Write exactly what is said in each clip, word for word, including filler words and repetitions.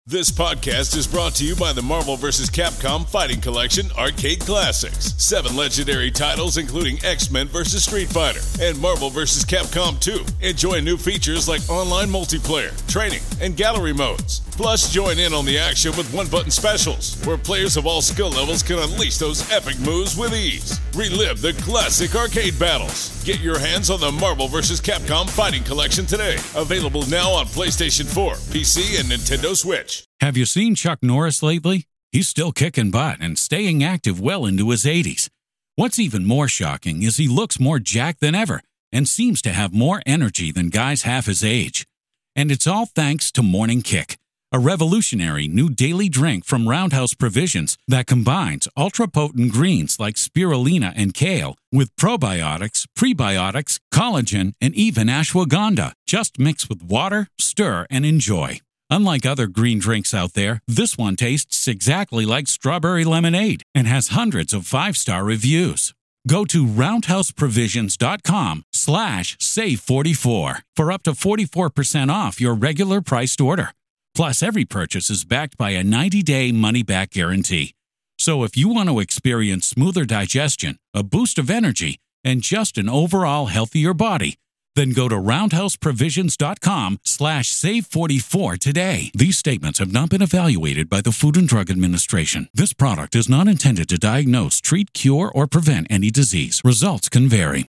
This podcast is brought to you by the Marvel versus. Capcom Fighting Collection Arcade Classics. Seven legendary titles including X-Men versus. Street Fighter and Marvel versus. Capcom two. Enjoy new features like online multiplayer, training, and gallery modes. Plus, join in on the action with one-button specials, where players of all skill levels can unleash those epic moves with ease. Relive the classic arcade battles. Get your hands on the Marvel versus. Capcom Fighting Collection today. Available now on PlayStation four, P C, and Nintendo Switch. Have you seen Chuck Norris lately? He's still kicking butt and staying active well into his eighties. What's even more shocking is he looks more jacked than ever and seems to have more energy than guys half his age. And it's all thanks to Morning Kick, a revolutionary new daily drink from Roundhouse Provisions that combines ultra-potent greens like spirulina and kale with probiotics, prebiotics, collagen, and even ashwagandha. Just mix with water, stir, and enjoy. Unlike other green drinks out there, this one tastes exactly like strawberry lemonade and has hundreds of five-star reviews. Go to roundhouseprovisions.com slash save 44 for up to forty-four percent off your regular priced order. Plus, every purchase is backed by a ninety-day money-back guarantee. So if you want to experience smoother digestion, a boost of energy, and just an overall healthier body, then go to roundhouseprovisions.com slash save 44 today. These statements have not been evaluated by the Food and Drug Administration. This product is not intended to diagnose, treat, cure, or prevent any disease. Results can vary.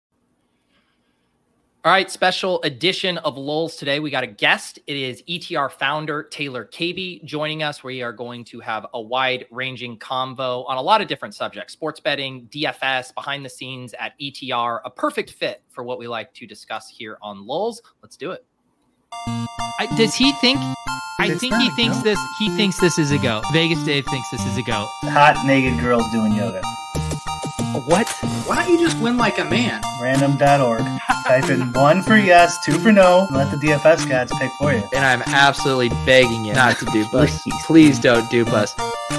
All right, special edition of Lulz today. We got a guest. It is E T R founder Taylor Kaby joining us. We are going to have a wide-ranging convo on a lot of different subjects: sports betting, D F S, behind the scenes at E T R. A perfect fit for what we like to discuss here on Lulz. Let's do it. I, does he think? I It's think not he a thinks go. this. He thinks this is a go. Vegas Dave thinks this is a go. Hot naked girls doing yoga. What? Why don't you just win like a man? Random dot org. Type in one for yes, two for no, and let the D F S gods pick for you. And I'm absolutely begging you not to dupe us. Please. Please don't dupe us.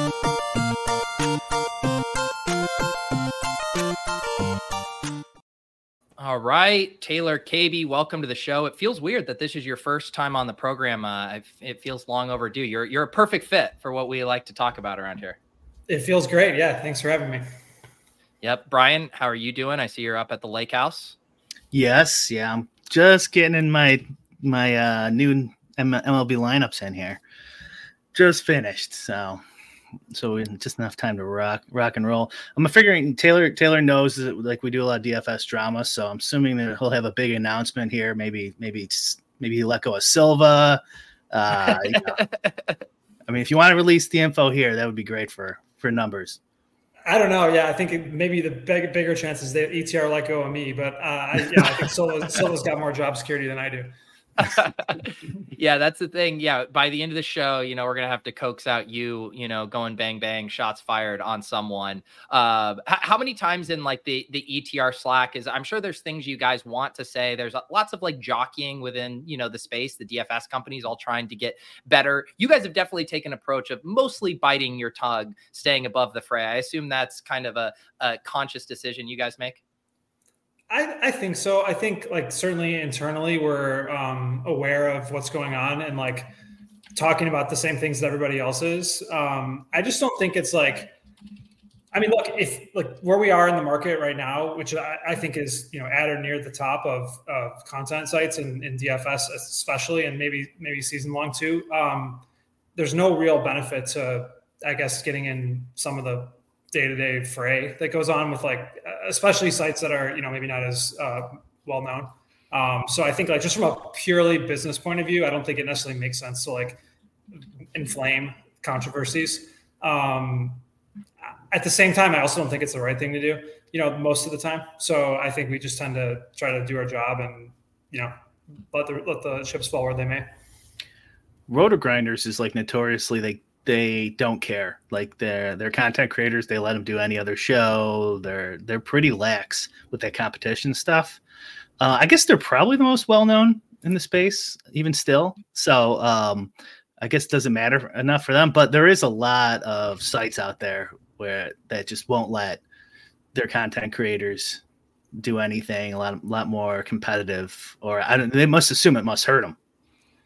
All right, Taylor Kaby, welcome to the show. It feels weird that this is your first time on the program. Uh, I've, it feels long overdue. You're you're a perfect fit for what we like to talk about around here. It feels great. Yeah. Thanks for having me. Yep. Brian, how are you doing? I see you're up at the lake house. Yes, yeah, I'm just getting in my my uh, new M L B lineups in here. Just finished, so so we just enough time to rock rock and roll. I'm figuring Taylor Taylor knows that like we do a lot of D F S drama, so I'm assuming that he'll have a big announcement here. Maybe maybe maybe he let go of Silva. Uh, you know. I mean, if you want to release the info here, that would be great for for numbers. I don't know. Yeah, I think it, maybe the big, bigger chances that E T R let go of me, but uh, I, yeah, I think Silva, Silva's got more job security than I do. Yeah, that's the thing. Yeah, by the end of the show, you know, we're gonna have to coax out you, you know, going bang bang, shots fired on someone. Uh, h- how many times in like the the E T R Slack is? I'm sure there's things you guys want to say. There's lots of like jockeying within, you know, the space. The D F S companies all trying to get better. You guys have definitely taken an approach of mostly biting your tongue, staying above the fray. I assume that's kind of a, a conscious decision you guys make. I, I think so. I think like certainly internally we're um, aware of what's going on and like talking about the same things that everybody else is. Um, I just don't think it's like, I mean, look, if like where we are in the market right now, which I, I think is, you know, at or near the top of, of content sites and, and D F S especially, and maybe, maybe season long too. Um, there's no real benefit to, I guess, getting in some of the day-to-day fray that goes on with like, especially sites that are, you know, maybe not as uh, well known. Um, so I think like just from a purely business point of view, I don't think it necessarily makes sense to like inflame controversies. Um, at the same time, I also don't think it's the right thing to do, you know, most of the time. So I think we just tend to try to do our job and, you know, let the, let the chips fall where they may. Roto Grinders is like notoriously they they don't care. Like they're they're content creators. They let them do any other show. They're they're pretty lax with that competition stuff. Uh, I guess they're probably the most well known in the space, even still. So um, I guess it doesn't matter enough for them. But there is a lot of sites out there where that just won't let their content creators do anything. A lot a lot more competitive, or I don't. They must assume it must hurt them.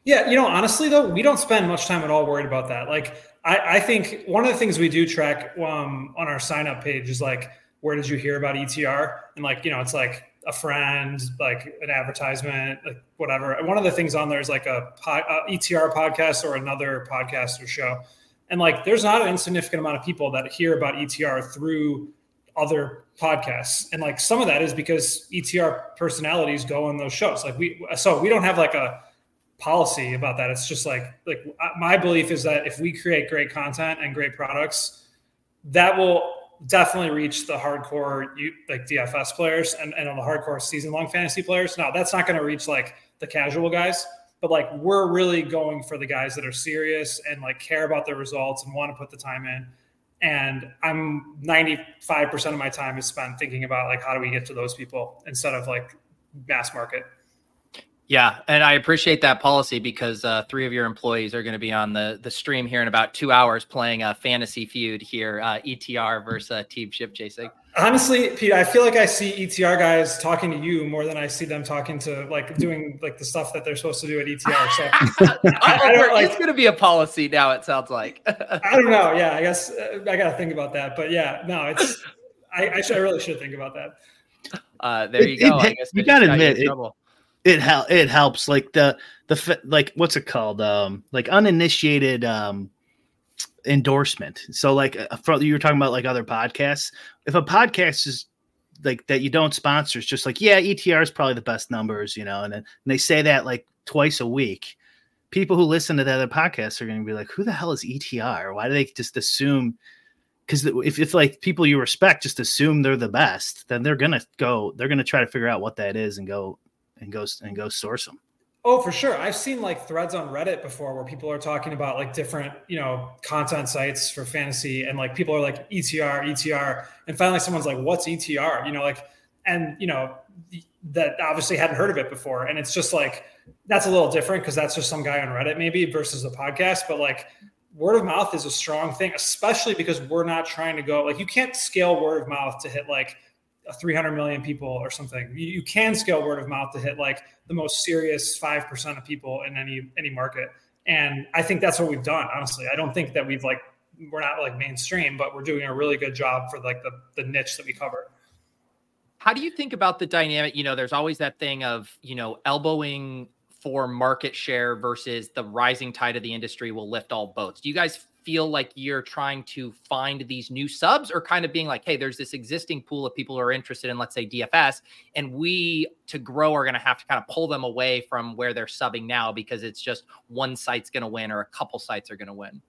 Yeah, you know, honestly though, we don't spend much time at all worried about that. Like, I, I think one of the things we do track um, on our sign up page is like, where did you hear about E T R? And like, you know, it's like a friend, like an advertisement, like whatever. And one of the things on there is like a, a E T R podcast or another podcast or show. And like, there's not an insignificant amount of people that hear about E T R through other podcasts. And like, some of that is because E T R personalities go on those shows. Like we, so we don't have like a policy about that. It's just like, like my belief is that if we create great content and great products, that will definitely reach the hardcore like D F S players and, and on the hardcore season long fantasy players. Now that's not going to reach like the casual guys, but like we're really going for the guys that are serious and like care about their results and want to put the time in. And I'm ninety-five percent of my time is spent thinking about like, how do we get to those people instead of like mass market. Yeah, and I appreciate that policy because uh, three of your employees are going to be on the the stream here in about two hours playing a fantasy feud here, uh, E T R versus uh, Team Ship Chasing. Honestly, Pete, I feel like I see E T R guys talking to you more than I see them talking to like doing like the stuff that they're supposed to do at E T R. So I, I don't, like, it's going to be a policy now. It sounds like. I don't know. Yeah, I guess uh, I got to think about that. But yeah, no, it's I, I, should, I really should think about that. Uh, there you go. It, it, I guess you got to admit it. It hel- it helps like the the like what's it called um like uninitiated um endorsement. So like from, you were talking about like other podcasts. If a podcast is like that you don't sponsor, it's just like yeah, E T R is probably the best numbers, you know, and then and they say that like twice a week. People who listen to the other podcasts are going to be like, who the hell is E T R? Why do they just assume? Because if if like people you respect just assume they're the best, then they're gonna go. They're gonna try to figure out what that is and go. and go and go source them. Oh, for sure. I've seen like threads on Reddit before where people are talking about like different, you know, content sites for fantasy. And like, people are like E T R, E T R. And finally someone's like, what's E T R? You know, like, and you know, that obviously hadn't heard of it before. And it's just like, that's a little different because that's just some guy on Reddit maybe versus a podcast. But like word of mouth is a strong thing, especially because we're not trying to go like, you can't scale word of mouth to hit like three hundred million people or something. You, you can scale word of mouth to hit like the most serious five percent of people in any, any market. And I think that's what we've done. Honestly, I don't think that we've like, we're not like mainstream, but we're doing a really good job for like the, the niche that we cover. How do you think about the dynamic? You know, there's always that thing of, you know, elbowing for market share versus the rising tide of the industry will lift all boats. Do you guys feel like you're trying to find these new subs or kind of being like, hey, there's this existing pool of people who are interested in, let's say, D F S, and we to grow are going to have to kind of pull them away from where they're subbing now because it's just one site's going to win or a couple sites are going to win?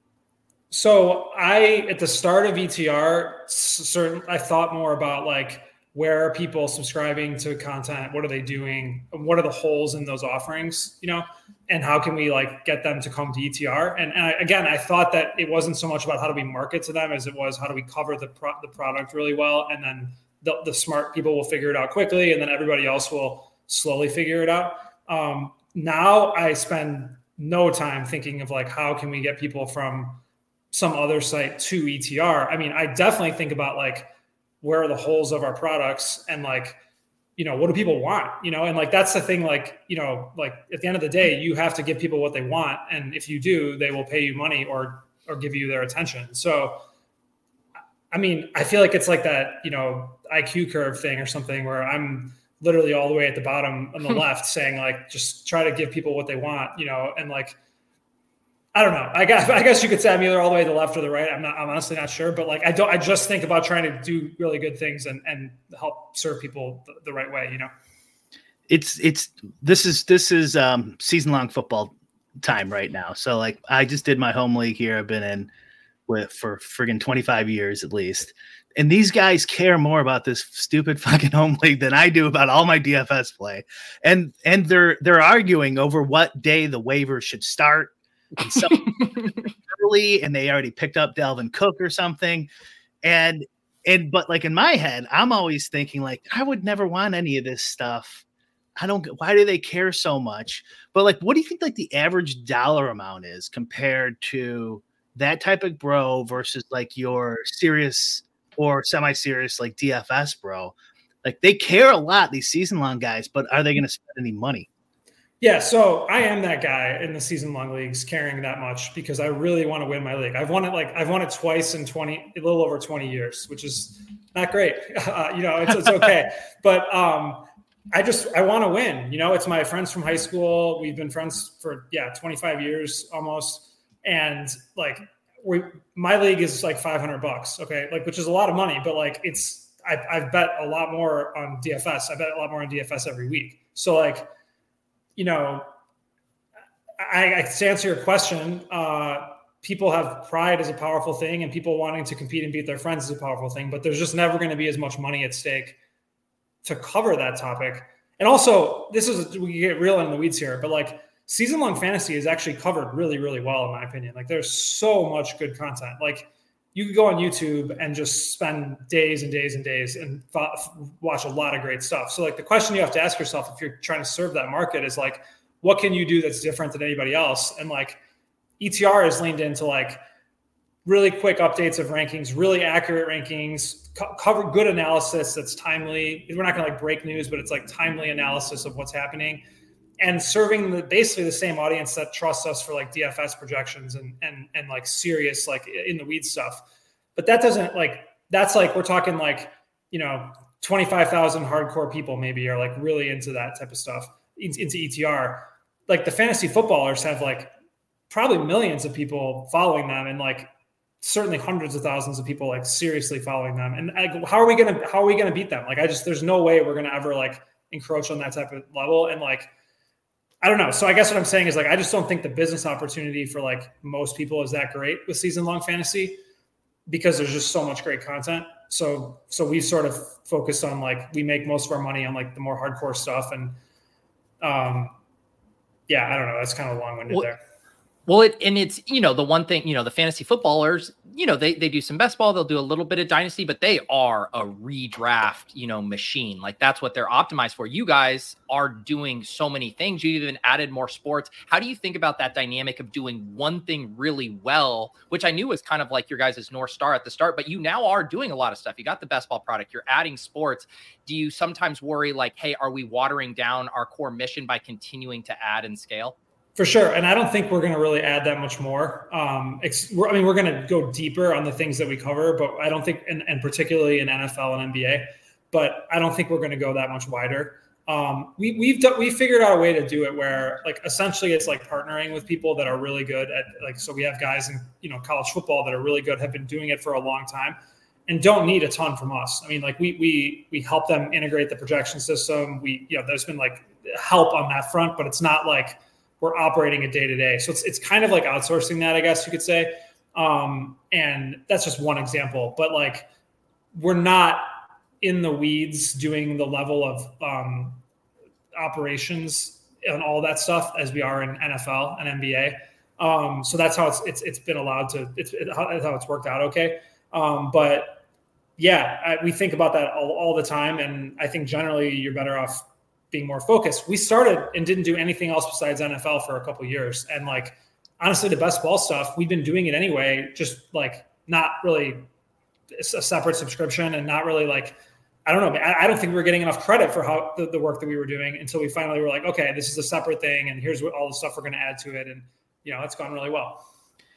So I, at the start of E T R, certain, I thought more about like, where are people subscribing to content? What are they doing? What are the holes in those offerings, you know, and how can we like get them to come to E T R? And, and I, again, I thought that it wasn't so much about how do we market to them as it was how do we cover the pro- the product really well. And then the, the smart people will figure it out quickly. And then everybody else will slowly figure it out. Um, now I spend no time thinking of like, how can we get people from some other site to E T R? I mean, I definitely think about like, where are the holes of our products and like, you know, what do people want, you know? And like, that's the thing, like, you know, like at the end of the day, you have to give people what they want. And if you do, they will pay you money or, or give you their attention. So, I mean, I feel like it's like that, you know, I Q curve thing or something where I'm literally all the way at the bottom on the left saying like, just try to give people what they want, you know? And like, I don't know. I guess I guess you could say I'm either all the way to the left or the right. I'm not. I'm honestly not sure. But like, I don't. I just think about trying to do really good things and, and help serve people the, the right way. You know, it's it's this is this is um, season long football time right now. So like, I just did my home league here. I've been in with for friggin' twenty-five years at least. And these guys care more about this stupid fucking home league than I do about all my D F S play. And and they're they're arguing over what day the waivers should start. And so early, and they already picked up Dalvin Cook or something, and and but like in my head, I'm always thinking like I would never want any of this stuff. I don't. Why do they care so much? But like, what do you think like the average dollar amount is compared to that type of bro versus like your serious or semi-serious like D F S bro? Like they care a lot, these season long guys, but are they going to spend any money? Yeah, so I am that guy in the season long leagues carrying that much because I really want to win my league. I've won it like I've won it twice in twenty, a little over twenty years, which is not great. Uh, you know, it's, it's okay. But um, I just, I want to win. You know, it's my friends from high school. We've been friends for, yeah, twenty-five years almost. And like, we, my league is like five hundred bucks. Okay. Like, which is a lot of money, but like, it's, I, I've bet a lot more on D F S. I bet a lot more on D F S every week. So like, you know, I, I to answer your question, uh, people have pride as a powerful thing, and people wanting to compete and beat their friends is a powerful thing, but there's just never going to be as much money at stake to cover that topic. And also, this is, we get real in the weeds here, but like season long fantasy is actually covered really, really well, in my opinion. Like there's so much good content. Like you could go on YouTube and just spend days and days and days and f- watch a lot of great stuff. So like the question you have to ask yourself if you're trying to serve that market is like, what can you do that's different than anybody else? And like E T R has leaned into like really quick updates of rankings, really accurate rankings, co- cover good analysis that's timely. We're not going to like break news, but it's like timely analysis of what's happening, and serving the, basically the same audience that trusts us for like D F S projections and and and like serious like in the weeds stuff. But that doesn't like that's like we're talking like, you know, twenty-five thousand hardcore people maybe are like really into that type of stuff, into E T R. Like the fantasy footballers have like probably millions of people following them, and like certainly hundreds of thousands of people like seriously following them. And like, how are we gonna how are we gonna beat them? Like I just there's no way we're gonna ever like encroach on that type of level. And like I don't know. So I guess what I'm saying is like I just don't think the business opportunity for like most people is that great with season long fantasy, because there's just so much great content. So so we sort of focus on like we make most of our money on like the more hardcore stuff. And um yeah, I don't know. That's kind of long-winded well, there. Well, it, and it's, you know, the one thing, you know, the fantasy footballers, you know, they, they do some best ball, they'll do a little bit of dynasty, but they are a redraft, you know, machine. Like that's what they're optimized for. You guys are doing so many things. You even added more sports. How do you think about that dynamic of doing one thing really well, which I knew was kind of like your guys' North Star at the start, but you now are doing a lot of stuff. You got the best ball product, you're adding sports. Do you sometimes worry like, hey, are we watering down our core mission by continuing to add and scale? For sure. And I don't think we're going to really add that much more. Um, it's, we're, I mean, we're going to go deeper on the things that we cover, but I don't think, and, and particularly in N F L and N B A, but I don't think we're going to go that much wider. Um, we, we've done, we figured out a way to do it where like, essentially it's like partnering with people that are really good at like, so we have guys in, you know, college football that are really good, have been doing it for a long time and don't need a ton from us. I mean, like we, we, we help them integrate the projection system. We, you know, there's been like help on that front, but it's not like we're operating it day to day. So it's, it's kind of like outsourcing that, I guess you could say. Um, and that's just one example, but like, we're not in the weeds doing the level of um, operations and all that stuff as we are in N F L and N B A. Um, so that's how it's, it's, it's been allowed to, it's, it's how it's worked out. Okay. Um, but yeah, I, we think about that all, all the time. And I think generally you're better off being more focused. We started and didn't do anything else besides N F L for a couple of years. And like, honestly, the best ball stuff, we've been doing it anyway, just like not really a separate subscription and not really like, I don't know. I, I don't think we were getting enough credit for how the, the work that we were doing until we finally were like, okay, this is a separate thing. And here's what all the stuff we're going to add to it. And, you know, it's gone really well.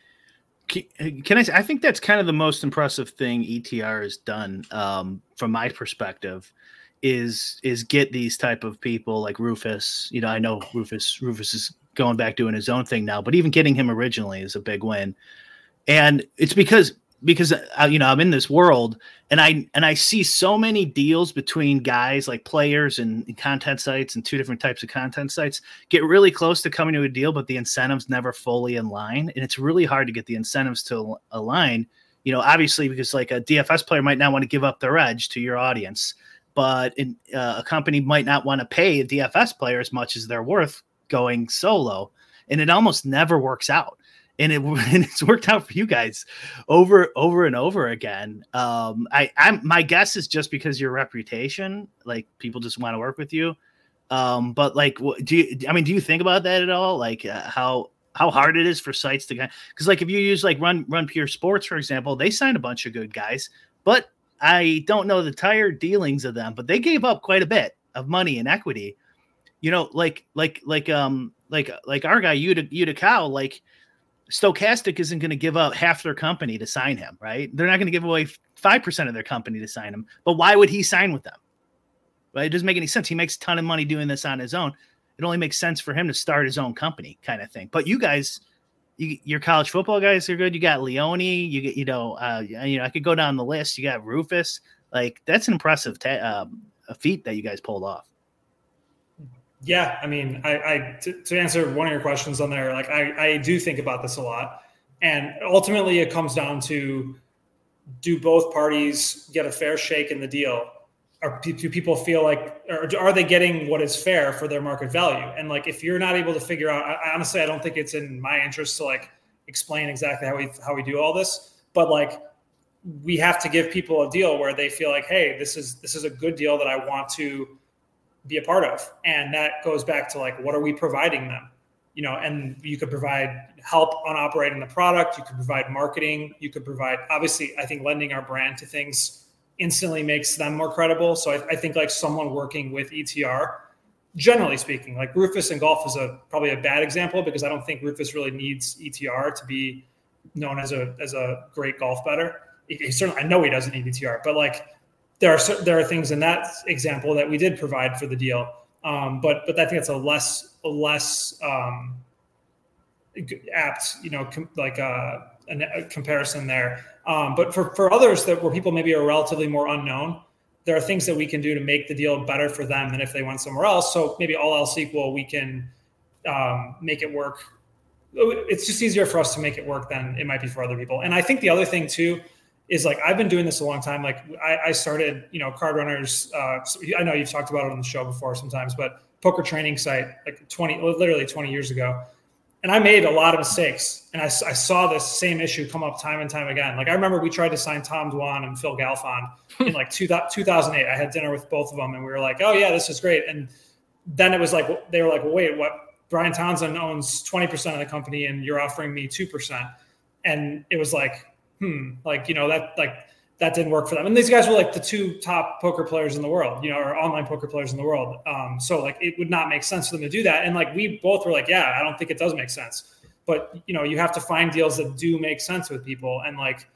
Can I say, I think that's kind of the most impressive thing E T R has done um, from my perspective. is is get these type of people like Rufus. You know, I know Rufus Rufus is going back doing his own thing now, but even getting him originally is a big win. And it's because because uh, you know, I'm in this world and I and I see so many deals between guys like players and, and content sites and two different types of content sites get really close to coming to a deal, but the incentives never fully in line, and it's really hard to get the incentives to align. You know, obviously because like a D F S player might not want to give up their edge to your audience, but in, uh, a company might not want to pay a D F S player as much as they're worth going solo. And it almost never works out. And, it, and it's worked out for you guys over, over and over again. Um, I, I'm, my guess is just because your reputation, like people just want to work with you. Um, but like, what, do you, I mean, do you think about that at all? Like uh, how, how hard it is for sites to get, because like if you use like run, run pure sports, for example, they signed a bunch of good guys, but I don't know the entire dealings of them, but they gave up quite a bit of money and equity. you know, like like like um like like our guy Utica Utica, like Stokastic isn't going to give up half their company to sign him, right? They're not going to give away five percent of their company to sign him. But why would he sign with them? Right? It doesn't make any sense. He makes a ton of money doing this on his own. It only makes sense for him to start his own company, kind of thing. But you guys, you, your college football guys are good. You got Leone. You get, you know, uh, you know, I could go down the list. You got Rufus. Like that's an impressive ta- um, a feat that you guys pulled off. Yeah, I mean, I, I to, to answer one of your questions on there, like I, I do think about this a lot, and ultimately it comes down to, do both parties get a fair shake in the deal? Or do people feel like, or are they getting what is fair for their market value? And like, if you're not able to figure out, I, honestly, I don't think it's in my interest to like explain exactly how we how we do all this, but like, we have to give people a deal where they feel like, hey, this is this is a good deal that I want to be a part of. And that goes back to like, what are we providing them? You know, and you could provide help on operating the product. You could provide marketing. You could provide, obviously, I think lending our brand to things instantly makes them more credible. So I, I think like someone working with E T R, generally speaking, like Rufus in golf is a probably a bad example because I don't think Rufus really needs E T R to be known as a as a great golf bettor. He, he certainly, I know he doesn't need E T R, but like, There are there are things in that example that we did provide for the deal, um, but but I think it's a less a less um, apt, you know, com- like a, a comparison there. Um, but for, for others that where people maybe are relatively more unknown, there are things that we can do to make the deal better for them than if they went somewhere else. So maybe all else equal, we can um, make it work. It's just easier for us to make it work than it might be for other people. And I think the other thing too is like, I've been doing this a long time. Like I, I started, you know, Card Runners. Uh, I know you've talked about it on the show before sometimes, but poker training site, like twenty, literally twenty years ago. And I made a lot of mistakes. And I, I saw this same issue come up time and time again. Like I remember we tried to sign Tom Dwan and Phil Galfond in like two thousand eight. I had dinner with both of them and we were like, oh yeah, this is great. And then it was like, they were like, well, wait, what? Brian Townsend owns twenty percent of the company and you're offering me two percent. And it was like, hmm, like, you know, that, like, that didn't work for them. And these guys were like the two top poker players in the world, you know, or online poker players in the world. Um, so like, it would not make sense for them to do that. And like, we both were like, yeah, I don't think it does make sense, but you know, you have to find deals that do make sense with people. And like,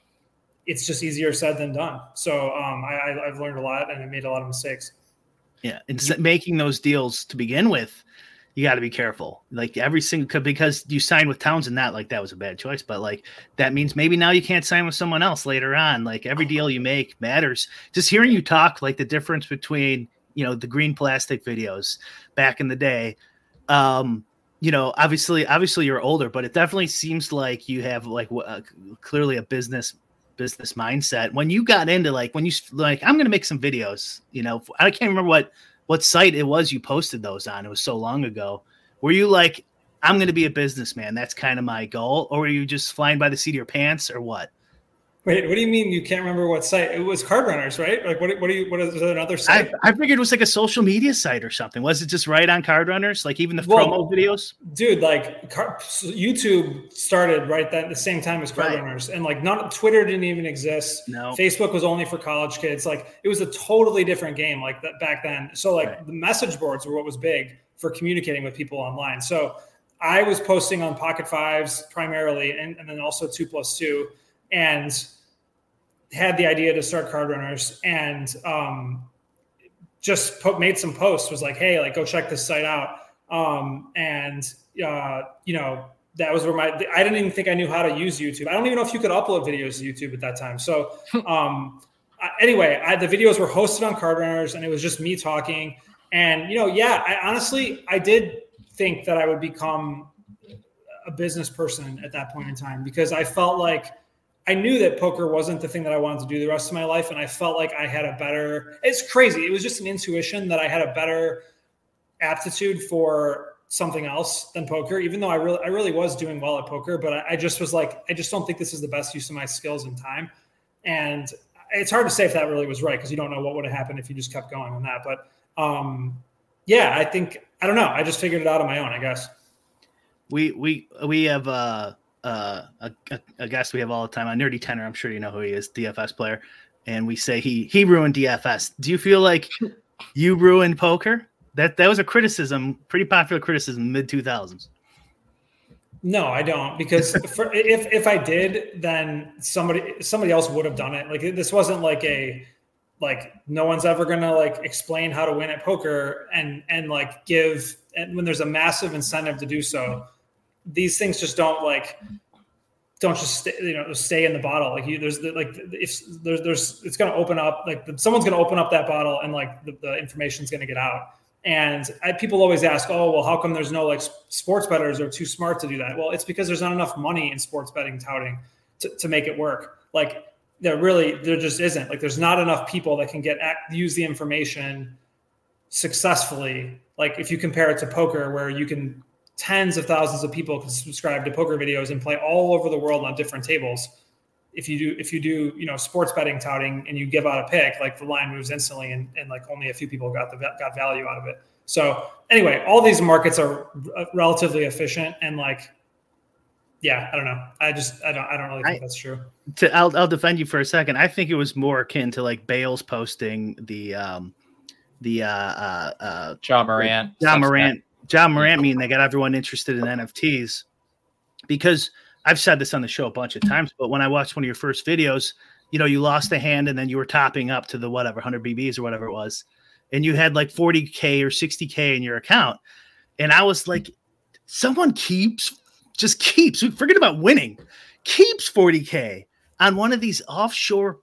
it's just easier said than done. So um, I, I've learned a lot and I made a lot of mistakes. Yeah. And making those deals to begin with, you got to be careful. Like every single, because you signed with Townsend, not like that was a bad choice, but like that means maybe now you can't sign with someone else later on. Like every deal you make matters. Just hearing you talk, like the difference between, you know, the green plastic videos back in the day. Um, you know, obviously, obviously you're older, but it definitely seems like you have like uh, clearly a business business mindset. When you got into like, when you like, I'm going to make some videos, you know, I can't remember what, what site it was you posted those on. It was so long ago. Were you like, I'm going to be a businessman, that's kind of my goal? Or were you just flying by the seat of your pants or what? Wait, what do you mean you can't remember what site? It was Card Runners, right? Like, what, what do you, what is there another site? I, I figured it was like a social media site or something. Was it just right on Card Runners? Like even the well, promo videos? Dude, like car, YouTube started right at the same time as Card right. Runners. And like not Twitter didn't even exist. No. Facebook was only for college kids. Like it was a totally different game like that back then. So like right. the message boards were what was big for communicating with people online. So I was posting on Pocket Fives primarily, and, and then also two plus two. And had the idea to start Card Runners and um, just po- made some posts, was like, hey, like, go check this site out. Um, and, uh, you know, that was where my, I didn't even think I knew how to use YouTube. I don't even know if you could upload videos to YouTube at that time. So um, anyway, I, the videos were hosted on Card Runners and it was just me talking. And, you know, yeah, I honestly, I did think that I would become a business person at that point in time because I felt like, I knew that poker wasn't the thing that I wanted to do the rest of my life. And I felt like I had a better, it's crazy. It was just an intuition that I had a better aptitude for something else than poker, even though I really, I really was doing well at poker, but I, I just was like, I just don't think this is the best use of my skills and time. And it's hard to say if that really was right, because you don't know what would have happened if you just kept going on that. But um, yeah, I think, I don't know. I just figured it out on my own, I guess. We, we, we have, uh, Uh, a, a, a guest we have all the time on Nerdy Tenor. I'm sure you know who he is, D F S player. And we say he he ruined D F S. Do you feel like you ruined poker? That that was a criticism, pretty popular criticism, mid two thousands. No, I don't, because for, if if I did, then somebody somebody else would have done it. Like this wasn't like a like no one's ever gonna like explain how to win at poker and and like give and when there's a massive incentive to do so. These things just don't like don't just stay, you know stay in the bottle. Like you, there's like if there's there's it's gonna open up like someone's gonna open up that bottle and like the, the information's gonna get out. And I, people always ask, oh, well, how come there's no like sports bettors are too smart to do that? Well, it's because there's not enough money in sports betting touting to, to make it work. Like there really, there just isn't. Like there's not enough people that can get use the information successfully. Like if you compare it to poker, where you can tens of thousands of people can subscribe to poker videos and play all over the world on different tables. If you do, if you do, you know, sports betting touting and you give out a pick, like the line moves instantly and, and like only a few people got the got value out of it. So anyway, all these markets are relatively efficient and like, yeah, I don't know. I just, I don't, I don't really think I, that's true. To, I'll, I'll defend you for a second. I think it was more akin to like Bales posting the, um, the, uh, uh, uh Ja Morant, Ja Morant, Ja Morant, meaning they got everyone interested in N F Ts because I've said this on the show a bunch of times, but when I watched one of your first videos, you know, you lost a hand and then you were topping up to the whatever one hundred B Bs or whatever it was, and you had like forty K or sixty K in your account. And I was like, someone keeps, just keeps, forget about winning, keeps forty K on one of these offshore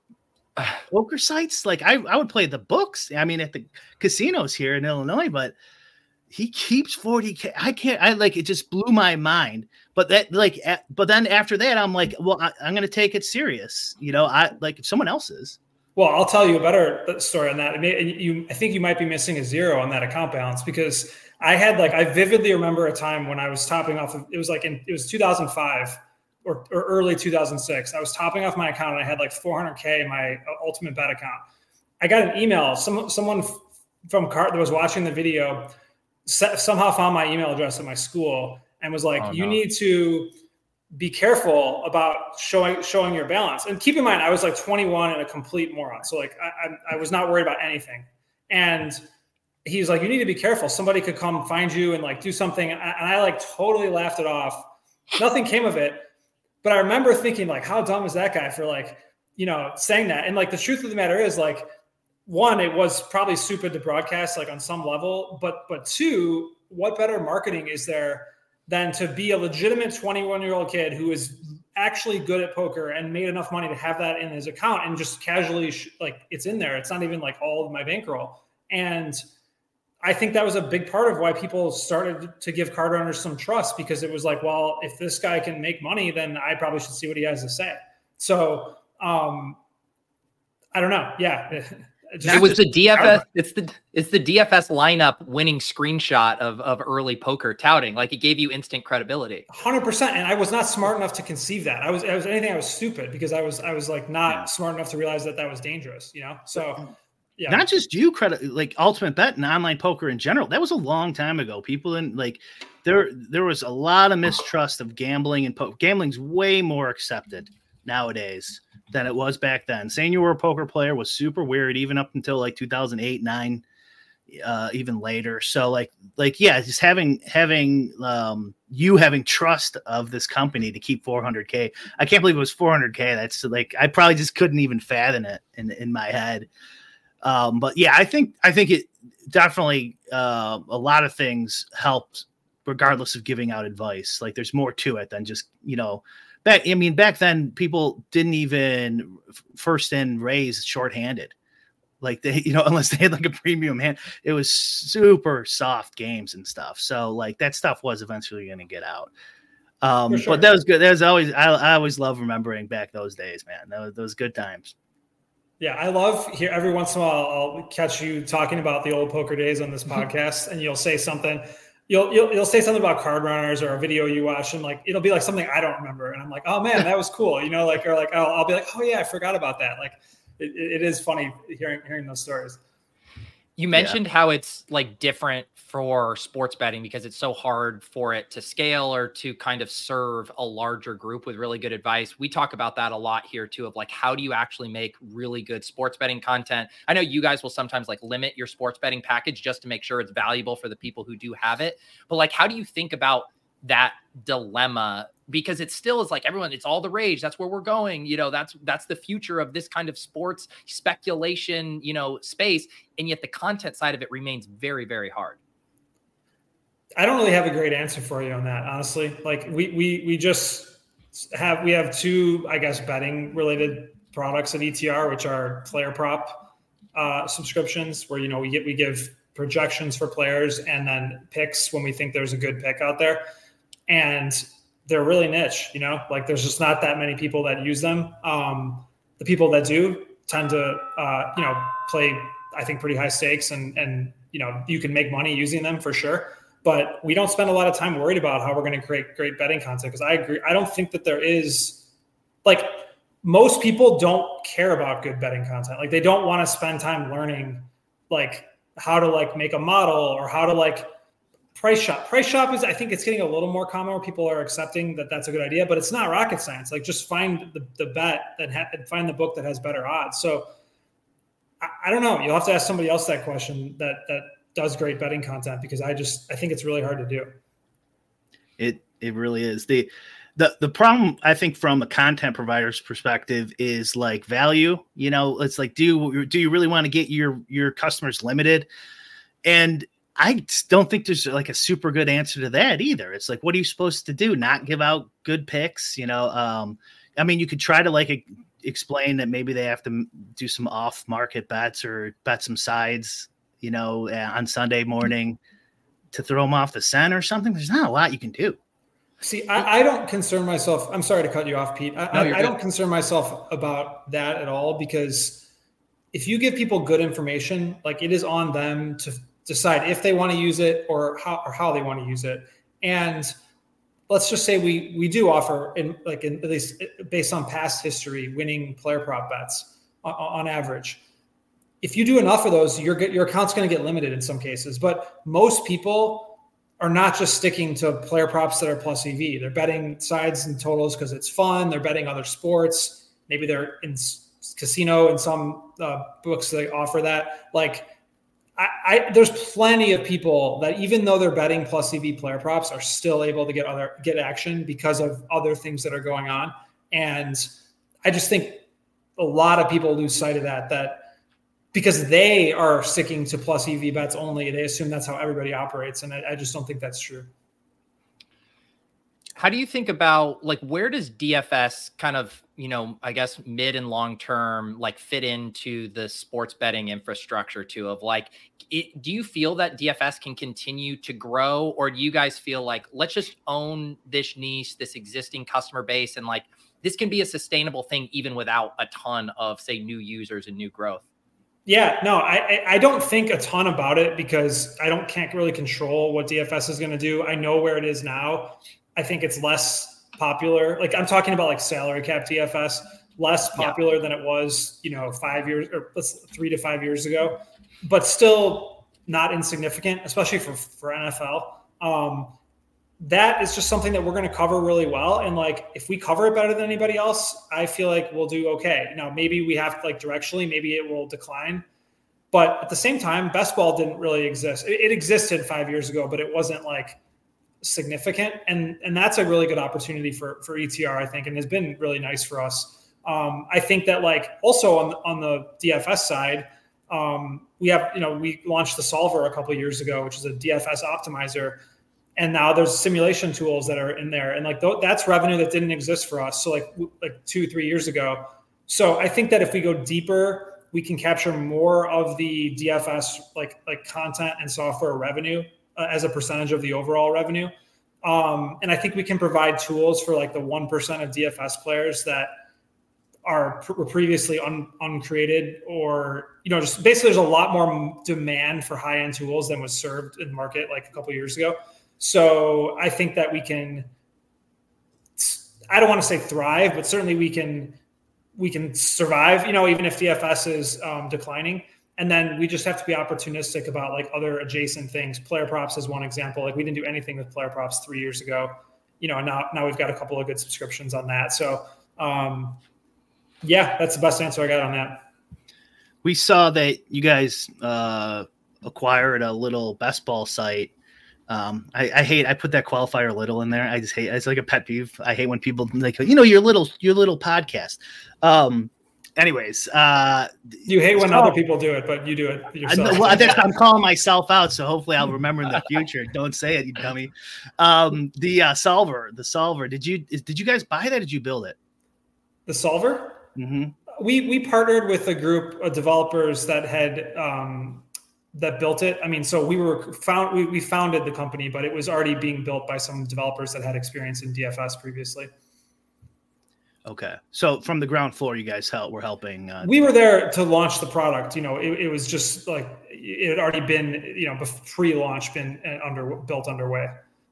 poker sites. Like I, I would play the books. I mean, at the casinos here in Illinois, but he keeps forty K. I can't, I like, it just blew my mind. But that like, but then after that, I'm like, well, I, I'm going to take it serious. You know, I like if someone else is. Well, I'll tell you a better story on that. I mean, you, I think you might be missing a zero on that account balance because I had like, I vividly remember a time when I was topping off of, it was like in, it was two thousand five or, or early two thousand six. I was topping off my account and I had like four hundred K in my Ultimate Bet account. I got an email. Some, someone from Cart that was watching the video somehow found my email address at my school and was like, oh, you no. need to be careful about showing showing your balance. And keep in mind, I was like twenty-one and a complete moron. So like I, I, I was not worried about anything. And he was like, you need to be careful. Somebody could come find you and like do something. And I, and I like totally laughed it off. Nothing came of it. But I remember thinking like, how dumb is that guy for like, you know, saying that? And like the truth of the matter is like, one, it was probably stupid to broadcast like on some level, but but two, what better marketing is there than to be a legitimate twenty-one-year-old kid who is actually good at poker and made enough money to have that in his account and just casually sh- like it's in there. It's not even like all of my bankroll. And I think that was a big part of why people started to give card runners some trust because it was like, well, if this guy can make money, then I probably should see what he has to say. So um, I don't know. Yeah. Just, it was the D F S. It's the it's the D F S lineup winning screenshot of of early poker touting. Like it gave you instant credibility. one hundred percent. And I was not smart enough to conceive that. I was. I was anything. I was stupid because I was. I was like not yeah. smart enough to realize that that was dangerous. You know. So yeah. Not just you credit like Ultimate Bet and online poker in general. That was a long time ago. People in like there there was a lot of mistrust of gambling and poker. Gambling's way more accepted nowadays than it was back then. Saying you were a poker player was super weird, even up until like two thousand eight, nine, uh, even later. So like, like, yeah, just having, having, um, you having trust of this company to keep four hundred K. I can't believe it was four hundred K. That's like, I probably just couldn't even fathom it in, in my head. Um, but yeah, I think, I think it definitely, uh, a lot of things helped regardless of giving out advice. Like there's more to it than just, you know, Back, I mean, back then people didn't even first in raise shorthanded, like they, you know, unless they had like a premium hand. It was super soft games and stuff. So like that stuff was eventually going to get out. Um, sure. But that was good. That was always, I, I always love remembering back those days, man. Those, those good times. Yeah, I love here every once in a while I'll catch you talking about the old poker days on this podcast, and you'll say something. You'll, you'll you'll say something about card runners or a video you watch, and like it'll be like something I don't remember, and I'm like, oh man, that was cool, you know, like or like I'll, I'll be like, oh yeah, I forgot about that. Like it, it is funny hearing hearing those stories. You mentioned yeah. how it's like different for sports betting because it's so hard for it to scale or to kind of serve a larger group with really good advice. We talk about that a lot here too, of like, how do you actually make really good sports betting content? I know you guys will sometimes like limit your sports betting package just to make sure it's valuable for the people who do have it. But like, how do you think about that dilemma? Because it still is like everyone, it's all the rage. That's where we're going. You know, that's, that's the future of this kind of sports speculation, you know, space. And yet the content side of it remains very, very hard. I don't really have a great answer for you on that, honestly. Like we, we, we just have, we have two, I guess, betting related products at E T R, which are player prop uh, subscriptions where, you know, we get, we give projections for players and then picks when we think there's a good pick out there. And they're really niche, you know, like there's just not that many people that use them. Um, the people that do tend to, uh, you know, play, I think, pretty high stakes and, and, you know, you can make money using them for sure. But we don't spend a lot of time worried about how we're going to create great betting content. Cause I agree. I don't think that there is like most people don't care about good betting content. Like they don't want to spend time learning like how to like make a model or how to like, Price shop. Price shop is, I think it's getting a little more common where people are accepting that that's a good idea, but it's not rocket science. Like just find the, the bet that ha- find the book that has better odds. So I, I don't know. You'll have to ask somebody else that question that, that does great betting content, because I just, I think it's really hard to do. It, it really is. The, the, the problem I think from a content provider's perspective is like value, you know, it's like, do you, do you really want to get your, your customers limited? And I don't think there's like a super good answer to that either. It's like, what are you supposed to do? Not give out good picks? You know, um, I mean, you could try to like a, explain that maybe they have to do some off market bets or bet some sides, you know, uh, on Sunday morning to throw them off the scent or something. There's not a lot you can do. See, I, I don't concern myself. I'm sorry to cut you off, Pete. I, no, I, I don't concern myself about that at all, because if you give people good information, like it is on them to decide if they want to use it or how or how they want to use it. And let's just say we we do offer, in like in, at least based on past history, winning player prop bets on, on average. If you do enough of those, your your account's going to get limited in some cases. But most people are not just sticking to player props that are plus E V. They're betting sides and totals because it's fun. They're betting other sports. Maybe they're in casino in some uh, books that offer that. Like. I, I, there's plenty of people that even though they're betting plus E V player props are still able to get other get action because of other things that are going on. And I just think a lot of people lose sight of that, that because they are sticking to plus E V bets only, they assume that's how everybody operates. And I, I just don't think that's true. How do you think about like, where does D F S kind of, you know, I guess mid and long term, like fit into the sports betting infrastructure too, of like, it, do you feel that D F S can continue to grow, or do you guys feel like, let's just own this niche, this existing customer base, and like, this can be a sustainable thing even without a ton of, say, new users and new growth? Yeah, no, I I don't think a ton about it because I don't can't really control what D F S is going to do. I know where it is now. I think it's less popular. Like I'm talking about like salary cap D F S, less popular yeah. than it was, you know, five years or let's three to five years ago, but still not insignificant, especially for, for N F L. Um, that is just something that we're going to cover really well. And like, if we cover it better than anybody else, I feel like we'll do okay. Now, maybe we have to like directionally, maybe it will decline, but at the same time, best ball didn't really exist. It, it existed five years ago, but it wasn't like significant. And, and that's a really good opportunity for, for E T R, I think, and has been really nice for us. Um, I think that like also on the, on the D F S side, um, we have, you know, we launched the Solver a couple of years ago, which is a D F S optimizer. And now there's simulation tools that are in there. And like, th- that's revenue that didn't exist for us. So like, like two, three years ago. So I think that if we go deeper, we can capture more of the D F S, like, like content and software revenue uh, as a percentage of the overall revenue. Um, and I think we can provide tools for like the one percent of D F S players that are were previously un, uncreated, or, you know, just basically there's a lot more demand for high-end tools than was served in market like a couple of years ago. So I think that we can, I don't want to say thrive, but certainly we can, we can survive, you know, even if D F S is um, declining. And then we just have to be opportunistic about like other adjacent things. Player props is one example. Like we didn't do anything with player props three years ago, you know, and now, now we've got a couple of good subscriptions on that. So um, yeah, that's the best answer I got on that. We saw that you guys uh, acquired a little best ball site. Um, I, I hate, I put that qualifier little in there. I just hate, it's like a pet peeve. I hate when people like, you know, your little, your little podcast. Um, anyways, uh, you hate when so, other people do it, but you do it yourself. I, well, that's, I'm calling myself out. So hopefully I'll remember in the future. Don't say it, you dummy. Um, the uh, solver, the solver, did you, is, did you guys buy that? Or did you build it? The solver? Mm-hmm. We, we partnered with a group of developers that had, um, that built it. I mean, so we were found, we, we founded the company, but it was already being built by some developers that had experience in D F S previously. Okay. So from the ground floor, you guys help, were helping. Uh, we were there to launch the product. You know, it, it was just like, it had already been, you know, pre-launch been under built underway.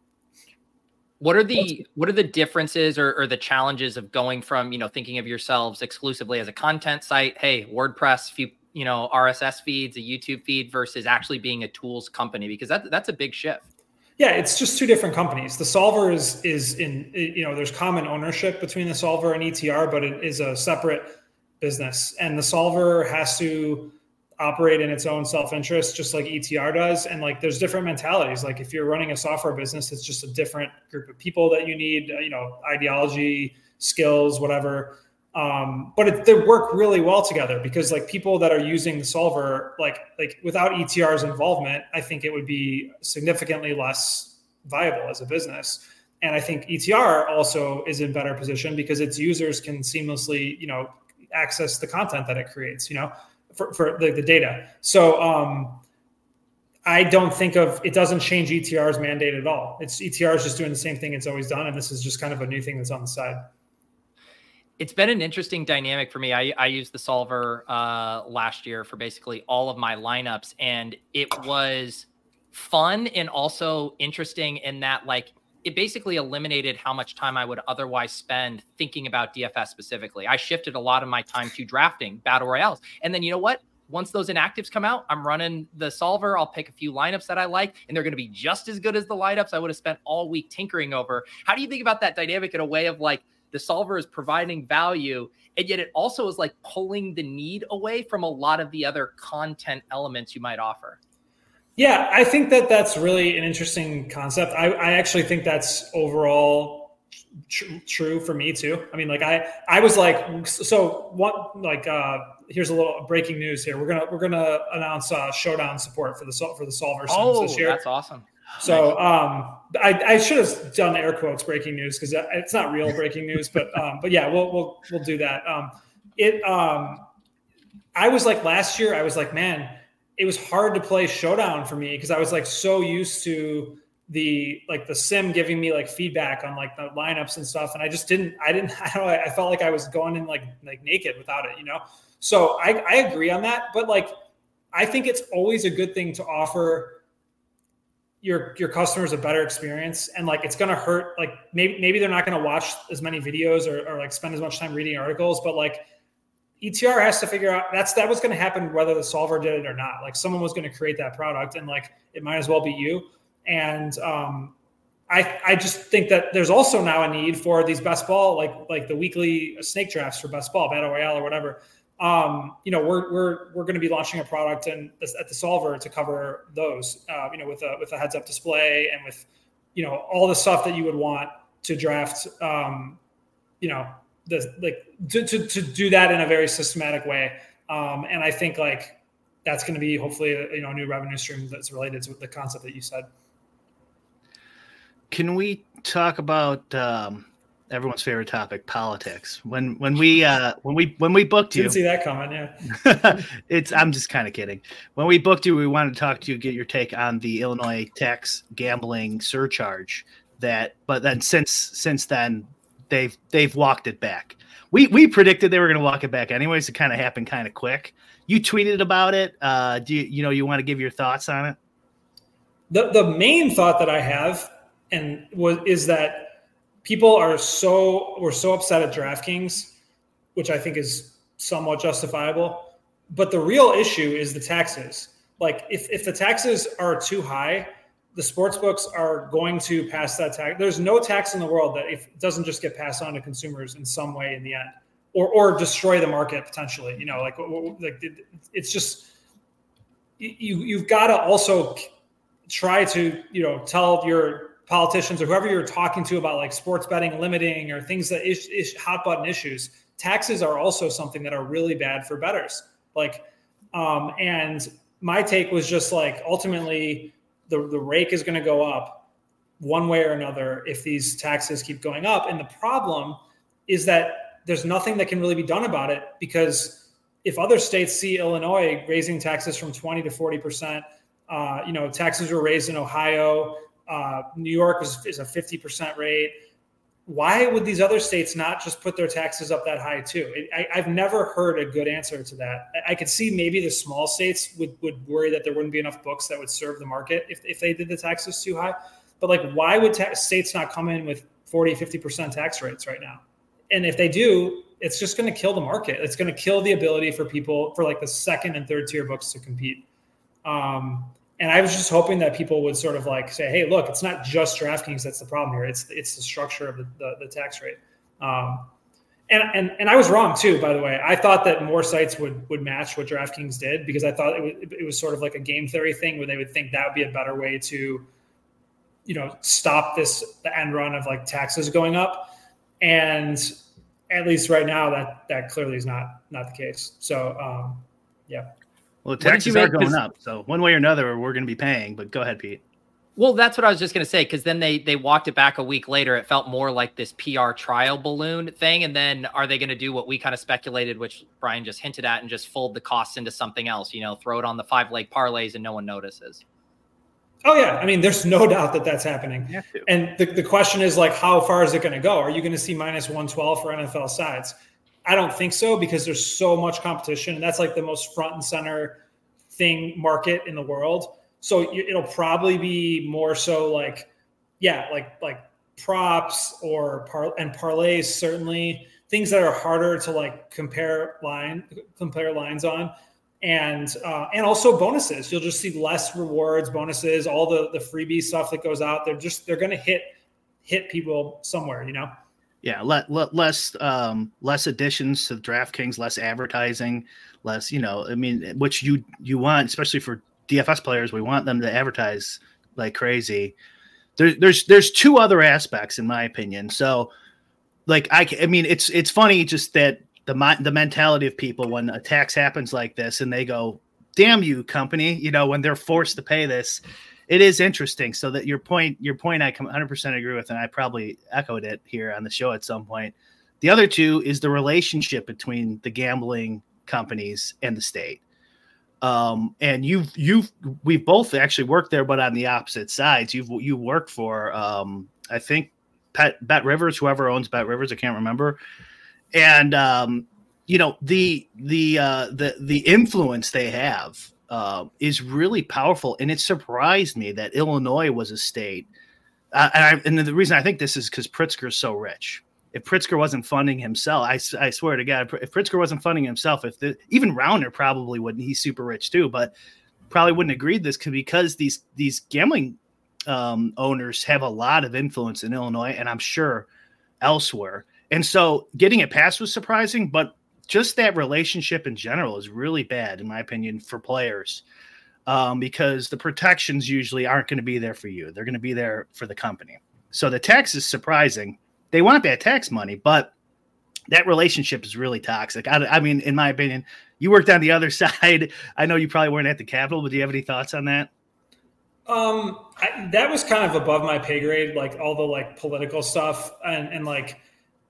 What are the, what are the differences or, or the challenges of going from, you know, thinking of yourselves exclusively as a content site? Hey, WordPress, few, you know, R S S feeds, a YouTube feed versus actually being a tools company, because that, that's a big shift. Yeah, it's just two different companies. The solver is, is in, you know, there's common ownership between the solver and E T R, but it is a separate business. And the solver has to operate in its own self-interest, just like E T R does. And like, there's different mentalities. Like if you're running a software business, it's just a different group of people that you need, you know, ideology, skills, whatever. Um, but it, they work really well together because like people that are using the solver, like, like without E T R's involvement, I think it would be significantly less viable as a business. And I think E T R also is in better position because its users can seamlessly, you know, access the content that it creates, you know, for, for the, the data. So, um, I don't think of, it doesn't change E T R's mandate at all. It's E T R is just doing the same thing it's always done. And this is just kind of a new thing that's on the side. It's been an interesting dynamic for me. I, I used the solver uh, last year for basically all of my lineups, and it was fun and also interesting in that, like, it basically eliminated how much time I would otherwise spend thinking about D F S specifically. I shifted a lot of my time to drafting battle royales. And then you know what? Once those inactives come out, I'm running the solver. I'll pick a few lineups that I like, and they're going to be just as good as the lineups I would have spent all week tinkering over. How do you think about that dynamic in a way of like, the solver is providing value, and yet it also is like pulling the need away from a lot of the other content elements you might offer? Yeah, I think that that's really an interesting concept. I, I actually think that's overall tr- true for me too. I mean, like I, I was like, so what, like, uh, here's a little breaking news here. We're going to, we're going to announce uh showdown support for the, for the solver. Oh, this year. That's awesome. So um, I, I should have done air quotes breaking news because it's not real breaking news, but um, but yeah, we'll we'll we'll do that. Um, it um, I was like last year, I was like, man, it was hard to play Showdown for me because I was like so used to the like the sim giving me like feedback on like the lineups and stuff, and I just didn't, I didn't, I don't know, I felt like I was going in like like naked without it, you know. So I I agree on that, but like I think it's always a good thing to offer your your customers a better experience, and like it's gonna hurt, like maybe maybe they're not gonna watch as many videos or, or like spend as much time reading articles, but like E T R has to figure out that's that was gonna happen whether the solver did it or not. Like someone was gonna create that product, and like it might as well be you. And um I I just think that there's also now a need for these best ball, like like the weekly snake drafts for best ball, battle royale or whatever. Um, you know, we're we're we're going to be launching a product and at the solver to cover those. Uh, you know, with a with a heads up display and with, you know, all the stuff that you would want to draft. Um, you know, the like to, to to do that in a very systematic way. Um, and I think like that's going to be hopefully a, you know a new revenue stream that's related to the concept that you said. Can we talk about um, everyone's favorite topic, politics? When when we uh, when we when we booked you, didn't see that coming. Yeah, it's. I'm just kind of kidding. When we booked you, we wanted to talk to you, get your take on the Illinois tax gambling surcharge. That, but then since since then, they've they've walked it back. We we predicted they were going to walk it back anyways. It kind of happened kind of quick. You tweeted about it. Uh, do you you know you want to give your thoughts on it? The the main thought that I have and was is that people are so we're so upset at DraftKings, which I think is somewhat justifiable, but the real issue is the taxes. Like if, if the taxes are too high, the sports books are going to pass that tax. There's no tax in the world that if it doesn't just get passed on to consumers in some way in the end, or or destroy the market potentially. You know, like like it's just you you've got to also try to you know tell your politicians or whoever you're talking to about like sports betting limiting or things that is, is hot button issues. Taxes are also something that are really bad for bettors. Like, um, and my take was just like ultimately. The, the rake is going to go up one way or another if these taxes keep going up. And the problem is that there's nothing that can really be done about it, because if other states see Illinois raising taxes from twenty to forty percent, uh, you know, taxes were raised in Ohio, uh, New York is, is a fifty percent rate. Why would these other states not just put their taxes up that high too? It, I, I've never heard a good answer to that. I, I could see maybe the small states would, would worry that there wouldn't be enough books that would serve the market if, if they did the taxes too high. But like, why would ta- states not come in with forty, fifty percent tax rates right now? And if they do, it's just going to kill the market. It's going to kill the ability for people, for like the second and third tier books to compete. Um, And I was just hoping that people would sort of like say, hey, look, it's not just DraftKings that's the problem here. It's it's the structure of the, the, the tax rate. Um, and, and and I was wrong, too, by the way. I thought that more sites would would match what DraftKings did, because I thought it was, it was sort of like a game theory thing where they would think that would be a better way to, you know, stop this the end run of like taxes going up. And at least right now, that that clearly is not not the case. So, um, yeah. Well, the taxes are going up, so one way or another, we're going to be paying. But go ahead, Pete. Well, that's what I was just going to say, because then they they walked it back a week later. It felt more like this P R trial balloon thing. And then are they going to do what we kind of speculated, which Brian just hinted at, and just fold the costs into something else, you know, throw it on the five leg parlays and no one notices? Oh, yeah. I mean, there's no doubt that that's happening. And the, the question is, like, how far is it going to go? Are you going to see minus one twelve for N F L sides? I don't think so, because there's so much competition. And that's like the most front and center thing market in the world. So it'll probably be more so like, yeah, like like props or par and parlays, certainly things that are harder to like compare line compare lines on, and uh, and also bonuses. You'll just see less rewards, bonuses, all the the freebie stuff that goes out. They're just they're going to hit hit people somewhere, you know. Yeah, let, let, less um, less additions to DraftKings, less advertising, less, you know, I mean, which you you want, especially for D F S players, we want them to advertise like crazy. There, there's there's two other aspects, in my opinion. So, like, I, I mean, it's it's funny just that the the mentality of people when a tax happens like this and they go, "Damn you, company!" You know, when they're forced to pay this. It is interesting. So that your point, your point, I one hundred percent agree with, and I probably echoed it here on the show at some point. The other two is the relationship between the gambling companies and the state. Um, and you've you've we've both actually worked there, but on the opposite sides. You've you worked for um, I think Pet, Bet Rivers, whoever owns Bet Rivers, I can't remember. And um, you know the the uh, the the influence they have. Uh, is really powerful, and it surprised me that Illinois was a state. Uh, and, I, and the reason I think this is because Pritzker is so rich. If Pritzker wasn't funding himself, I, I swear to God, if Pritzker wasn't funding himself, if the, even Rauner probably wouldn't. He's super rich too, but probably wouldn't agree to this because these these gambling um, owners have a lot of influence in Illinois, and I'm sure elsewhere. And so getting it passed was surprising, but just that relationship in general is really bad, in my opinion, for players, um, because the protections usually aren't going to be there for you. They're going to be there for the company. So the tax is surprising. They want that tax money, but that relationship is really toxic. I, I mean, in my opinion, you worked on the other side. I know you probably weren't at the Capitol, but do you have any thoughts on that? Um, I, that was kind of above my pay grade, like all the like political stuff and, and like,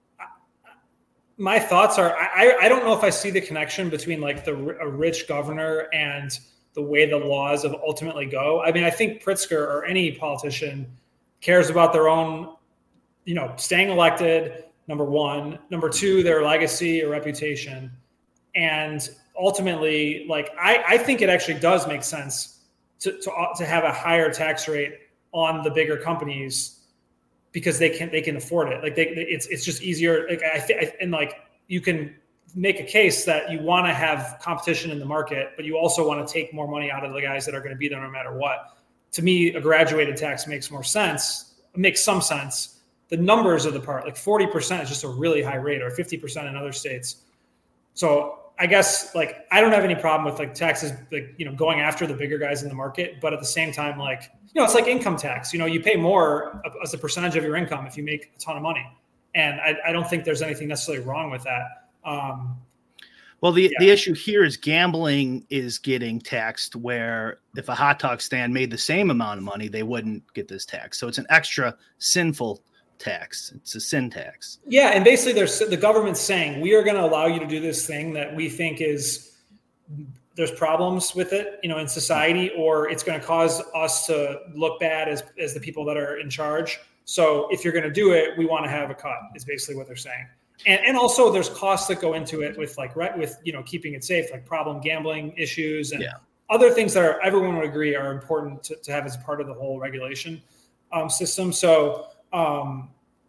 my thoughts are, I, I don't know if I see the connection between like the a rich governor and the way the laws of ultimately go. I mean, I think Pritzker or any politician cares about their own, you know, staying elected, number one. Number two, their legacy or reputation. And ultimately, like, I, I think it actually does make sense to, to, to have a higher tax rate on the bigger companies because they can they can afford it. Like they, it's it's just easier. Like I think, and like you can make a case that you want to have competition in the market, but you also want to take more money out of the guys that are going to be there no matter what. To me, a graduated tax makes more sense, makes some sense. The numbers of the part, like forty percent is just a really high rate, or fifty percent in other states. So I guess like I don't have any problem with like taxes, like, you know, going after the bigger guys in the market, but at the same time, like, you know, it's like income tax. You know, you pay more as a percentage of your income if you make a ton of money, and I, I don't think there's anything necessarily wrong with that. Um, Well, the, Yeah. the issue here is gambling is getting taxed, where if a hot dog stand made the same amount of money, they wouldn't get this tax. So it's an extra sinful tax. It's a sin tax. Yeah, and basically there's the government's saying we are going to allow you to do this thing that we think is there's problems with it, you know, in society, or it's going to cause us to look bad as as the people that are in charge. So if you're going to do it, we want to have a cut, is basically what they're saying. And, and also there's costs that go into it with like, right, with, you know, keeping it safe, like problem gambling issues and Yeah. other things that are, everyone would agree are important to, to have as part of the whole regulation um, system. So um,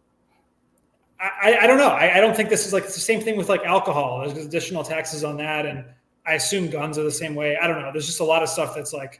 I, I don't know. I, I don't think this is like, it's the same thing with like alcohol. There's additional taxes on that. And I assume guns are the same way. I don't know. There's just a lot of stuff that's like,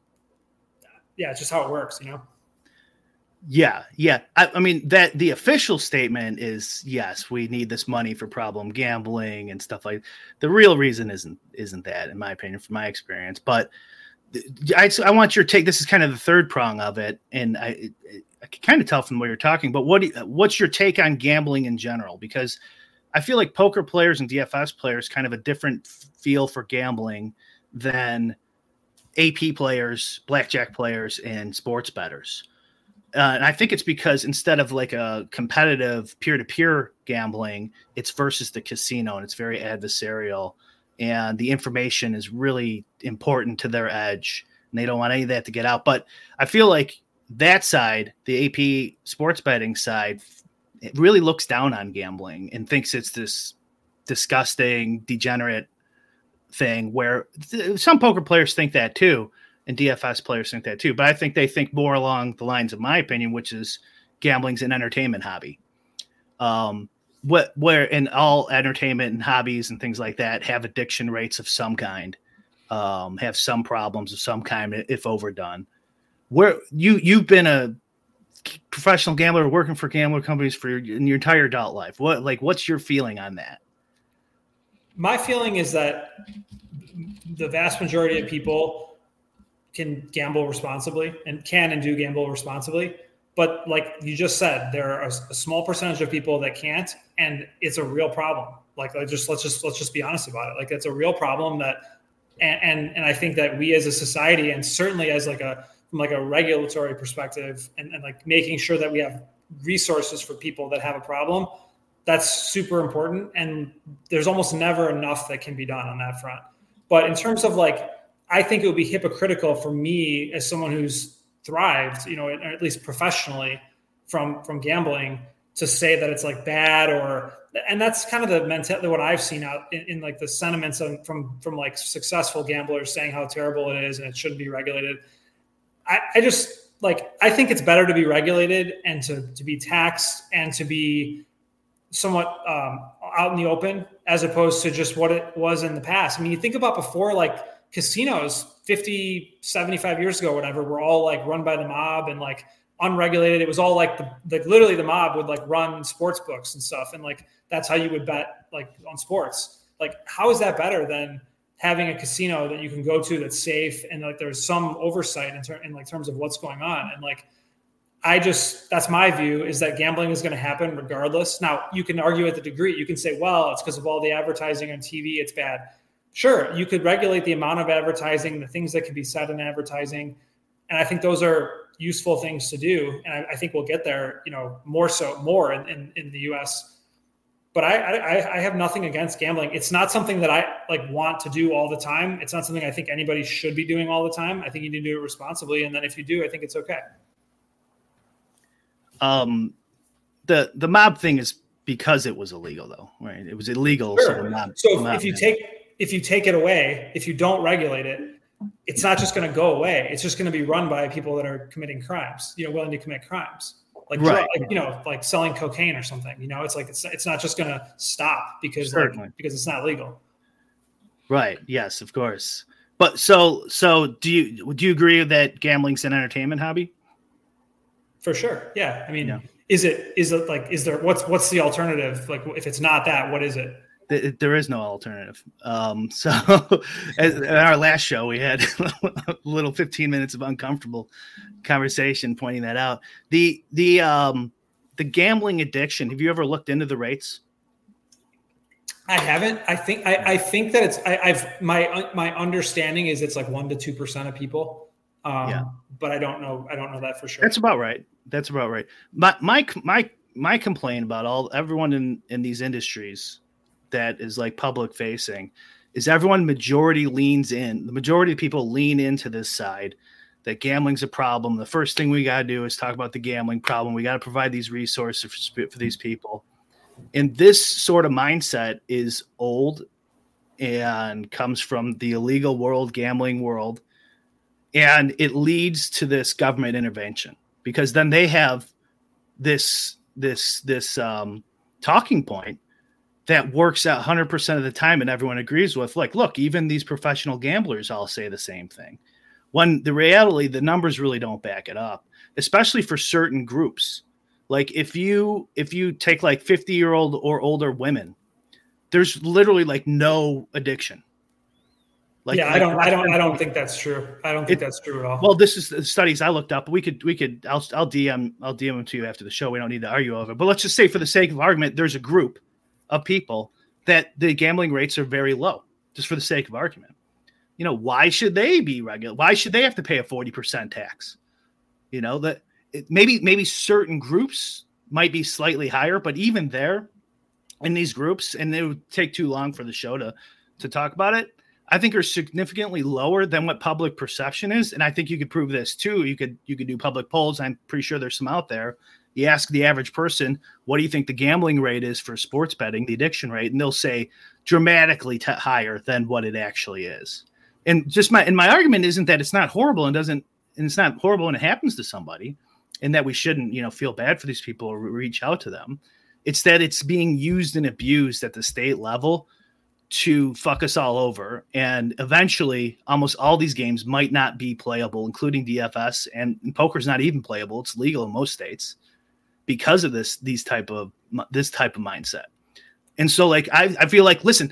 yeah, it's just how it works, you know? Yeah, yeah. I, I mean, that the official statement is yes, we need this money for problem gambling and stuff like. The real reason isn't isn't that, in my opinion, from my experience. But I, I want your take. This is kind of the third prong of it, and I I can kind of tell from the way you're talking. But what do you, what's your take on gambling in general? Because I feel like poker players and D F S players kind of a different feel for gambling than A P players, blackjack players, and sports bettors. Uh, and I think it's because instead of like a competitive peer-to-peer gambling, it's versus the casino, and it's very adversarial, and the information is really important to their edge, and they don't want any of that to get out. But I feel like that side, the A P sports betting side, it really looks down on gambling and thinks it's this disgusting, degenerate thing, where th- some poker players think that too. And D F S players think that too. But I think they think more along the lines of my opinion, which is gambling's an entertainment hobby. Um, what where in all entertainment and hobbies and things like that have addiction rates of some kind, um, have some problems of some kind if overdone. Where you you've been a professional gambler working for gambler companies for your, in your entire adult life. What like what's your feeling on that? My feeling is that the vast majority of people can gamble responsibly and can and do gamble responsibly. But like you just said, there are a, a small percentage of people that can't, and it's a real problem. Like, like just, let's just, let's just be honest about it. Like it's a real problem that, and, and, and I think that we as a society, and certainly as like a, from like a regulatory perspective and, and like making sure that we have resources for people that have a problem, that's super important. And there's almost never enough that can be done on that front. But in terms of like, I think it would be hypocritical for me as someone who's thrived, you know, or at least professionally from, from gambling, to say that it's like bad or, and that's kind of the mentality, what I've seen out in, in like the sentiments of, from, from like successful gamblers saying how terrible it is and it shouldn't be regulated. I, I just like, I think it's better to be regulated and to, to be taxed and to be somewhat um, out in the open as opposed to just what it was in the past. I mean, you think about before, like, casinos fifty, seventy-five years ago, whatever, were all like run by the mob and like unregulated. It was all like the, like literally the mob would like run sports books and stuff. And like, that's how you would bet like on sports. Like, how is that better than having a casino that you can go to that's safe and like there's some oversight in, ter- in like terms of what's going on? And like, I just, that's my view, is that gambling is going to happen regardless. Now you can argue at the degree, you can say, well, it's because of all the advertising on T V, it's bad. Sure, you could regulate the amount of advertising, the things that can be said in advertising. And I think those are useful things to do. And I, I think we'll get there, you know, more so, more in, in, in the U S. But I, I, I have nothing against gambling. It's not something that I like want to do all the time. It's not something I think anybody should be doing all the time. I think you need to do it responsibly. And then if you do, I think it's okay. Um, the, the mob thing is because it was illegal though, right? It was illegal. Sure. So, the mob, so the if, mob if you had- take, if you take it away, if you don't regulate it, it's not just going to go away. It's just going to be run by people that are committing crimes, you know, willing to commit crimes. like, right. like you know, like selling cocaine or something. You know, it's like it's it's not just going to stop because like, because it's not legal. Right. Yes, of course. But so so do you do you agree that gambling's an entertainment hobby? For sure. Yeah. I mean, yeah. is it is it like is there what's what's the alternative? Like if it's not that, what is it? There is no alternative. Um, so in our last show, we had a little fifteen minutes of uncomfortable conversation pointing that out. The the um, the gambling addiction. Have you ever looked into the rates? I haven't. I think I, I think that it's. I, I've my my understanding is it's like one to two percent of people. Um, yeah. But I don't know. I don't know that for sure. That's about right. That's about right. My my my my complaint about all everyone in in these industries that is like public facing is everyone majority leans in. The majority of people lean into this side that gambling's a problem. The first thing we got to do is talk about the gambling problem. We got to provide these resources for, for these people. And this sort of mindset is old and comes from the illegal world, gambling world. And it leads to this government intervention because then they have this, this, this um, talking point that works out one hundred percent of the time and everyone agrees with. Like, look, even these professional gamblers all say the same thing. When the reality, the numbers really don't back it up, especially for certain groups. Like if you if you take like fifty-year-old or older women, there's literally like no addiction. Like, yeah, I don't, I don't, I don't think that's true. I don't think it, that's true at all. Well, this is the studies I looked up. But we could, we could, I'll, I'll D M, I'll D M them to you after the show. We don't need to argue over it. But let's just say, for the sake of argument, there's a group of people that the gambling rates are very low, just for the sake of argument. You know, why should they be regular? Why should they have to pay a forty percent tax? You know, that maybe, maybe certain groups might be slightly higher, but even there in these groups, and it would take too long for the show to, to talk about it, I think are significantly lower than what public perception is. And I think you could prove this too. You could, you could do public polls. I'm pretty sure there's some out there. You ask the average person, what do you think the gambling rate is for sports betting, the addiction rate? And they'll say dramatically t- higher than what it actually is. And just my, and my argument isn't that it's not horrible and doesn't, and it's not horrible when it happens to somebody and that we shouldn't, you know, feel bad for these people or reach out to them. It's that it's being used and abused at the state level to fuck us all over. And eventually almost all these games might not be playable, including D F S, and, and poker's not even playable. It's legal in most states because of this, these type of, this type of mindset. And so like, I, I feel like, listen,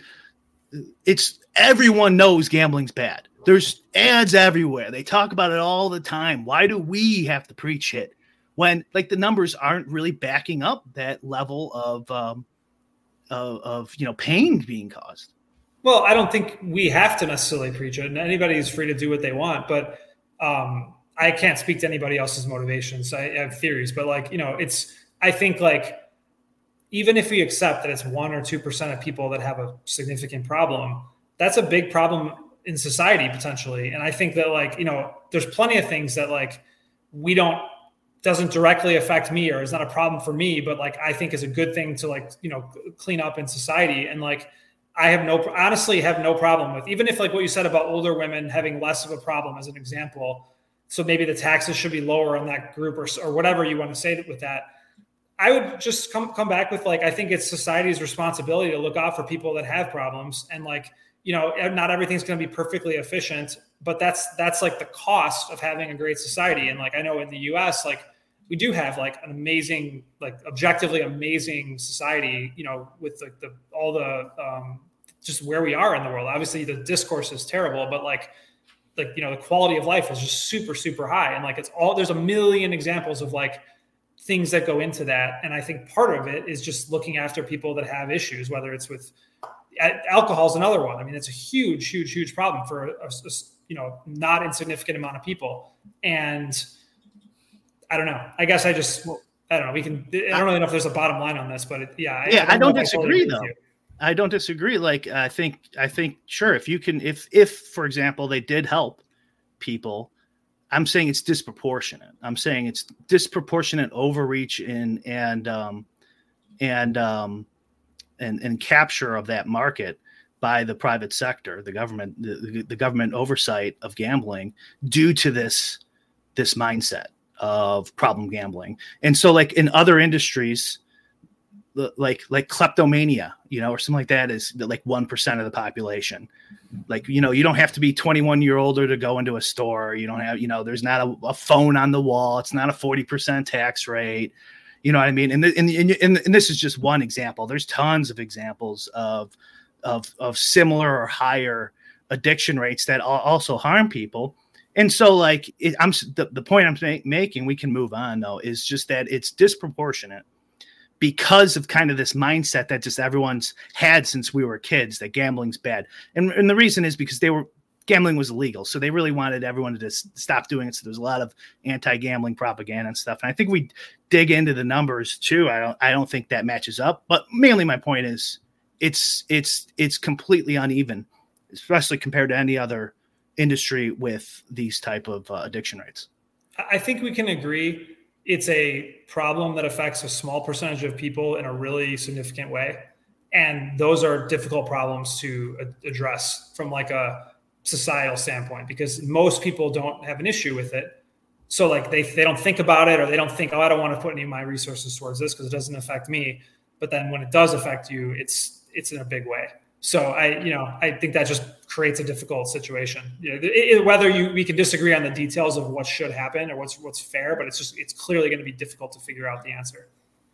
it's everyone knows gambling's bad. There's ads everywhere. They talk about it all the time. Why do we have to preach it when like the numbers aren't really backing up that level of, um, Of, of you know pain being caused? Well, I don't think we have to necessarily preach it, and anybody is free to do what they want. But um, I can't speak to anybody else's motivations. I, I have theories, but like you know, it's I think like even if we accept that it's one or two percent of people that have a significant problem, that's a big problem in society potentially. And I think that like you know, there's plenty of things that like we don't. doesn't directly affect me or is not a problem for me, but like, I think is a good thing to like, you know, clean up in society. And like, I have no, honestly have no problem with, even if like what you said about older women having less of a problem as an example. So maybe the taxes should be lower on that group or, or whatever you want to say with that. I would just come, come back with like, I think it's society's responsibility to look out for people that have problems. And like, you know, not everything's going to be perfectly efficient, but that's, that's like the cost of having a great society. And like, I know in the U S, like, we do have like an amazing, like objectively amazing society, you know, with like the, all the, um, just where we are in the world. Obviously the discourse is terrible, but like, like, you know, the quality of life is just super, super high. And like, it's all, there's a million examples of like things that go into that. And I think part of it is just looking after people that have issues, whether it's with alcohol is another one. I mean, it's a huge, huge, huge problem for a, a you know, not insignificant amount of people. And I don't know. I guess I just, I don't know. We can, I don't really know if there's a bottom line on this, but it, yeah. Yeah. I don't, I don't disagree totally though. I don't disagree. Like, I think, I think, sure. If you can, if, if for example, they did help people, I'm saying it's disproportionate. I'm saying it's disproportionate overreach in, and, um, and, um, and, and capture of that market by the private sector, the government, the, the government oversight of gambling due to this, this mindset of problem gambling. And so like in other industries, like like kleptomania, you know, or something like that is like one percent of the population. Like, you know, you don't have to be twenty-one year older to go into a store. You don't have, you know, there's not a, a phone on the wall. It's not a forty percent tax rate. You know what I mean? And, the, and, the, and, and this is just one example. There's tons of examples of, of, of similar or higher addiction rates that also harm people. And so like, it, I'm the, the point I'm ma- making, we can move on though, is just that it's disproportionate because of kind of this mindset that just everyone's had since we were kids, that gambling's bad. And, and the reason is because they were, gambling was illegal. So they really wanted everyone to just stop doing it. So there's a lot of anti-gambling propaganda and stuff. And I think we dig into the numbers too. I don't, I don't think that matches up, but mainly my point is it's, it's, it's completely uneven, especially compared to any other industry with these type of uh, addiction rates. I think we can agree it's a problem that affects a small percentage of people in a really significant way. And those are difficult problems to address from like a societal standpoint, because most people don't have an issue with it. So like they, they don't think about it, or they don't think, oh, I don't want to put any of my resources towards this because it doesn't affect me. But then when it does affect you, it's, it's in a big way. So I, you know, I think that just creates a difficult situation. You know, it, it, whether you we can disagree on the details of what should happen or what's what's fair, but it's just it's clearly going to be difficult to figure out the answer.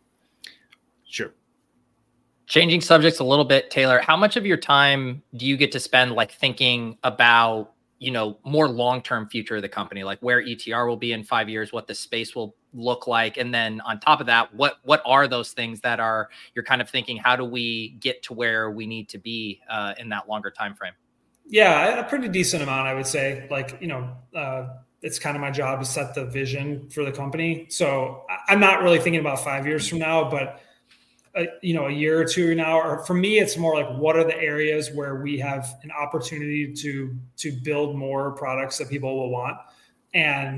Sure. Changing subjects a little bit, Taylor, how much of your time do you get to spend like thinking about, you know, more long-term future of the company, like where E T R will be in five years, what the space will look like? And then on top of that, what, what are those things that are, you're kind of thinking, how do we get to where we need to be uh, in that longer time frame? Yeah, a pretty decent amount, I would say. Like, you know, uh, it's kind of my job to set the vision for the company. So I'm not really thinking about five years from now, but a, you know, a year or two now, or for me, it's more like, what are the areas where we have an opportunity to, to build more products that people will want? And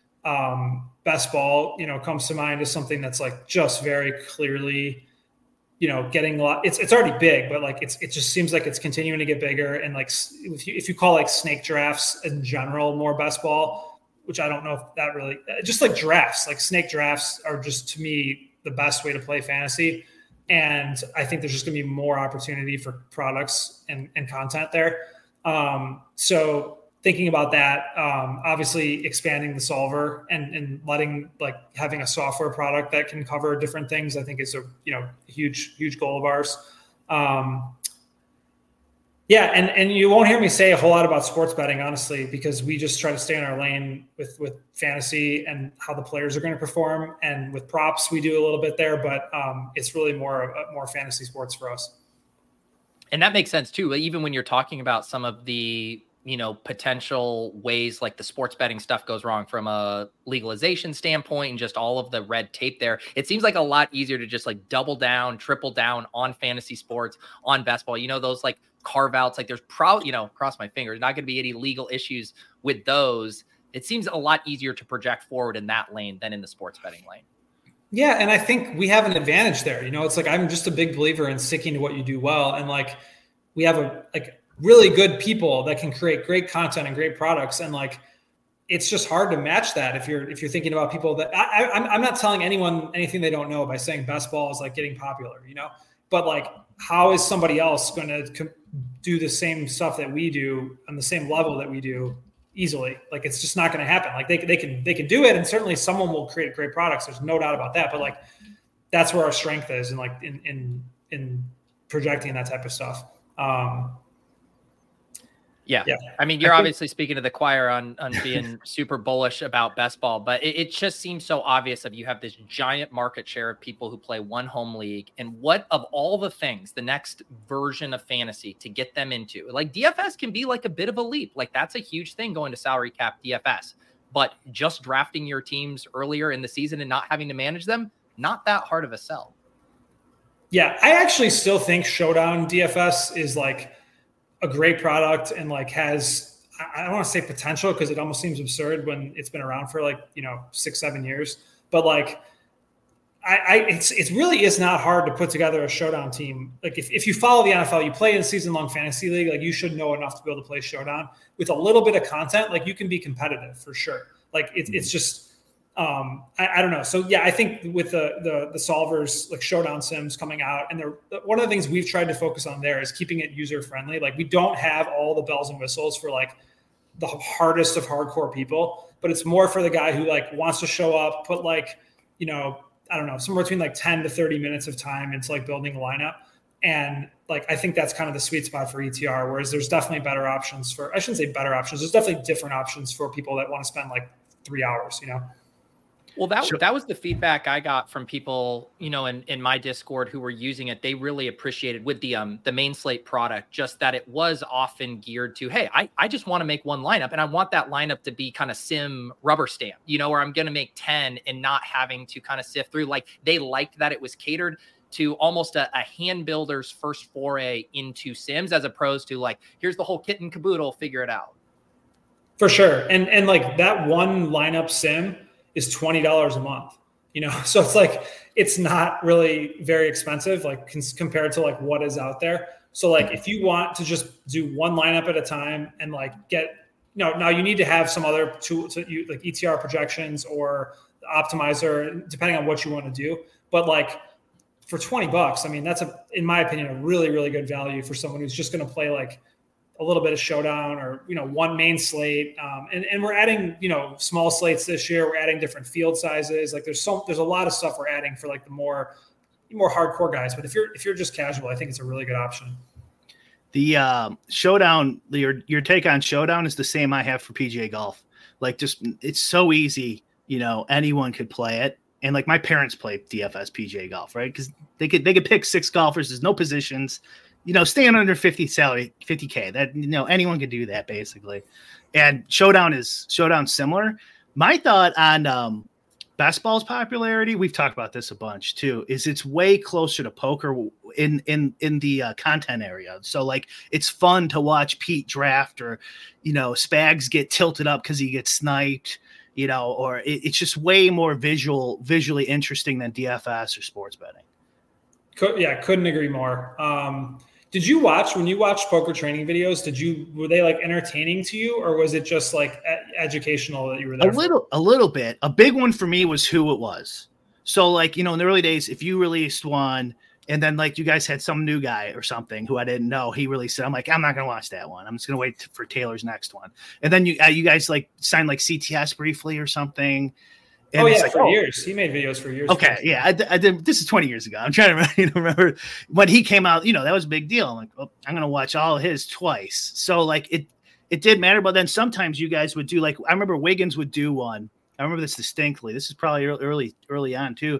um, Best Ball, you know, comes to mind as something that's like just very clearly, you know, getting a lot. It's it's already big, but like it's it just seems like it's continuing to get bigger. And like if you, if you call like snake drafts in general more Best Ball, which I don't know if that really, just like drafts, like snake drafts are just to me the best way to play fantasy. And I think there's just going to be more opportunity for products and, and content there. Um, so thinking about that, um, obviously expanding the solver and, and letting like having a software product that can cover different things, I think is a, you know, huge, huge goal of ours. Um, yeah. And, and you won't hear me say a whole lot about sports betting, honestly, because we just try to stay in our lane with, with fantasy and how the players are going to perform. And with props, we do a little bit there, but um, it's really more, more fantasy sports for us. And that makes sense too. Even when you're talking about some of the, you know, potential ways like the sports betting stuff goes wrong from a legalization standpoint and just all of the red tape there, it seems like a lot easier to just like double down, triple down on fantasy sports, on Best Ball, you know, those like carve outs, like there's probably, you know, cross my fingers, not going to be any legal issues with those. It seems a lot easier to project forward in that lane than in the sports betting lane. Yeah. And I think we have an advantage there. You know, it's like, I'm just a big believer in sticking to what you do well. And like, we have a, like, really good people that can create great content and great products. And like, it's just hard to match that. If you're, if you're thinking about people that I, I, I'm not telling anyone anything they don't know by saying Best Ball is like getting popular, you know, but like, how is somebody else going to com- do the same stuff that we do on the same level that we do easily? Like, it's just not going to happen. Like they, they can, they can do it. And certainly someone will create great products. There's no doubt about that. But like, that's where our strength is. And like in, in, in projecting that type of stuff. Um, Yeah. yeah. I mean, you're obviously speaking to the choir on, on being super bullish about Best Ball, but it, it just seems so obvious of you have this giant market share of people who play one home league. And what of all the things, the next version of fantasy to get them into, like D F S can be like a bit of a leap. Like that's a huge thing going to salary cap D F S, but just drafting your teams earlier in the season and not having to manage them, not that hard of a sell. Yeah. I actually still think Showdown D F S is like a great product and like has, I don't want to say potential because it almost seems absurd when it's been around for like, you know, six, seven years, but like, I, I it's, it really is not hard to put together a Showdown team. Like if, if you follow the N F L, you play in season long fantasy league, like you should know enough to be able to play Showdown with a little bit of content. Like you can be competitive for sure. Like it, it's just, Um, I, I don't know. So yeah, I think with the, the, the solvers, like Showdown Sims coming out, and they're, one of the things we've tried to focus on there is keeping it user friendly. Like we don't have all the bells and whistles for like the hardest of hardcore people, but it's more for the guy who like wants to show up, put like, you know, I don't know, somewhere between like ten to thirty minutes of time into like building a lineup. And like, I think that's kind of the sweet spot for E T R, whereas there's definitely better options for, I shouldn't say better options. There's definitely different options for people that want to spend like three hours, you know? Well, that Sure. that was the feedback I got from people, you know, in, in my Discord who were using it. They really appreciated with the um the main slate product, just that it was often geared to, hey, I, I just want to make one lineup, and I want that lineup to be kind of sim rubber stamp, you know, where I'm going to make ten and not having to kind of sift through. Like they liked that it was catered to almost a, a hand builder's first foray into Sims, as opposed to like, here's the whole kit and caboodle, figure it out. For sure. And and like that one lineup sim is twenty dollars a month, you know? So it's like, it's not really very expensive, like cons- compared to like what is out there. So like, if you want to just do one lineup at a time and like get, you know, now you need to have some other tools, you like E T R projections or the optimizer, depending on what you want to do. But like for twenty bucks, I mean, that's a, in my opinion, a really, really good value for someone who's just going to play like a little bit of Showdown or, you know, one main slate. Um, and, and we're adding, you know, small slates this year. We're adding different field sizes. Like there's so, there's a lot of stuff we're adding for like the more, more hardcore guys. But if you're, if you're just casual, I think it's a really good option. The uh, Showdown, your your take on Showdown is the same I have for P G A Golf. Like just, it's so easy, you know, anyone could play it. And like my parents play D F S P G A Golf, right? Because they could, they could pick six golfers. There's no positions. You know, staying under fifty salary, fifty K, that, you know, anyone can do that basically. And Showdown is Showdown similar. My thought on um, best ball's popularity, we've talked about this a bunch too, is it's way closer to poker in, in, in the uh, content area. So like, it's fun to watch Pete draft or, you know, Spags get tilted up because he gets sniped, you know, or it, it's just way more visual, visually interesting than D F S or sports betting. Could, yeah, couldn't agree more. Um, Did you watch, when you watched poker training videos, did you, were they like entertaining to you, or was it just like ed- educational that you were there? A little, a little bit. A big one for me was who it was. So like, you know, in the early days, if you released one and then like you guys had some new guy or something who I didn't know, he released it. I'm like, I'm not going to watch that one. I'm just going to wait t- for Taylor's next one. And then you, uh, you guys like signed like C T S briefly or something. And oh yeah, like, for oh. years. He made videos for years. Okay, yeah, I, I did. This is twenty years ago. I'm trying to remember, you know, remember when he came out. You know, that was a big deal. I'm like, oh, I'm gonna watch all of his twice. So like it, it did matter. But then sometimes you guys would do like I remember Wiggins would do one. I remember this distinctly. This is probably early, early on too.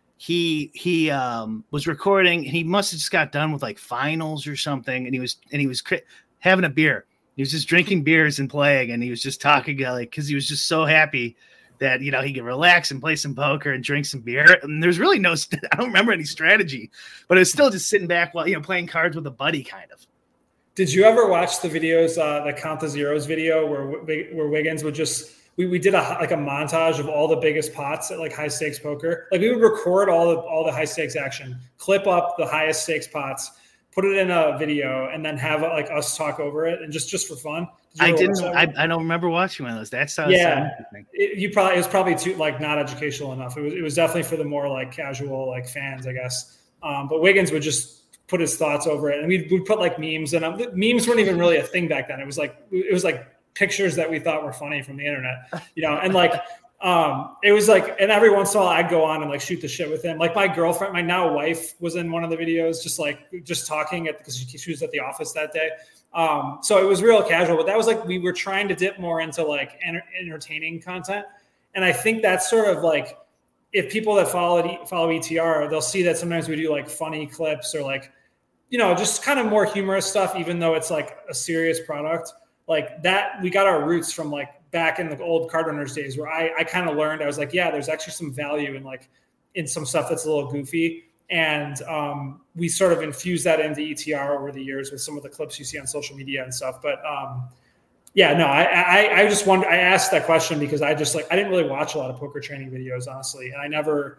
He he um, was recording. And he must have just got done with like finals or something, and he was and he was cri- having a beer. He was just drinking beers and playing, and he was just talking like because he was just so happy that, you know, he could relax and play some poker and drink some beer. And there's really no, I don't remember any strategy, but it was still just sitting back while, you know, playing cards with a buddy kind of. Did you ever watch the videos, uh, the Count the Zeros video where where Wiggins would just, we, we did a like a montage of all the biggest pots at like high stakes poker. Like we would record all the, all the high stakes action, clip up the highest stakes pots, put it in a video, and then have like us talk over it and just, just for fun. I didn't. I, I don't remember watching one of those. That sounds yeah. It, you probably it was probably too like not educational enough. It was it was definitely for the more like casual like fans, I guess. Um, but Wiggins would just put his thoughts over it, and we'd, we'd put like memes. And um, memes weren't even really a thing back then. It was like it was like pictures that we thought were funny from the internet, you know. And like um, it was like, and every once in a while I'd go on and like shoot the shit with him. Like my girlfriend, my now wife, was in one of the videos, just like just talking at because she, she was at the office that day. Um, so it was real casual, but that was like, we were trying to dip more into like enter- entertaining content. And I think that's sort of like, if people that follow, follow E T R, they'll see that sometimes we do like funny clips or like, you know, just kind of more humorous stuff, even though it's like a serious product like that. We got our roots from like back in the old Card Runners days where I, I kind of learned, I was like, yeah, there's actually some value in like, in some stuff that's a little goofy. And um, we sort of infused that into E T R over the years with some of the clips you see on social media and stuff. But um, yeah, no, I, I, I just wondered, I asked that question because I just like, I didn't really watch a lot of poker training videos, honestly. And I never,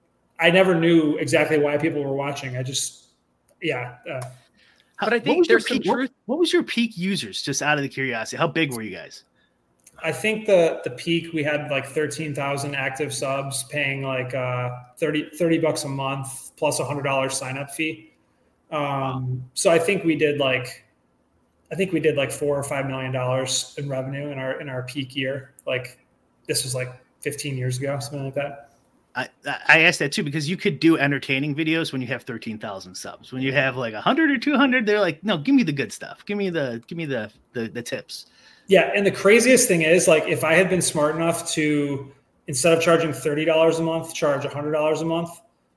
I never knew exactly why people were watching. I just, yeah. Uh, but I think there's some peak, truth. What, what was your peak users, just out of the curiosity? How big were you guys? I think the the peak we had like thirteen thousand active subs paying like uh, thirty, thirty bucks a month plus a hundred dollars sign up fee. Um, so I think we did like, I think we did like four or five million dollars in revenue in our, in our peak year. Like this was like fifteen years ago, something like that. I, I asked that too, because you could do entertaining videos when you have thirteen thousand subs. When you have like a hundred or two hundred, they're like, no, give me the good stuff. Give me the, give me the, the, the tips. Yeah. And the craziest thing is, like, if I had been smart enough to, instead of charging thirty dollars a month, charge a hundred dollars a month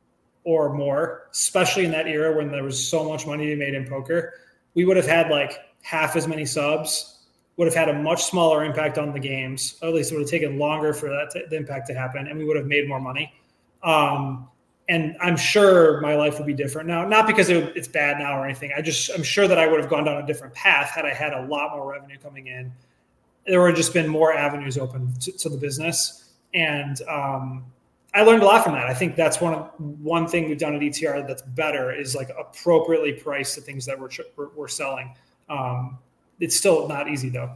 or more, especially in that era when there was so much money to be made in poker, we would have had like half as many subs, would have had a much smaller impact on the games. Or at least it would have taken longer for that to, the impact to happen, and we would have made more money. Um, and I'm sure my life would be different now, not because it, it's bad now or anything. I just, I'm sure that I would have gone down a different path had I had a lot more revenue coming in. There would have just been more avenues open to, to the business. And um, I learned a lot from that. I think that's one of, one thing we've done at E T R that's better is like appropriately price the things that we're, we're, we're selling. Um, it's still not easy though.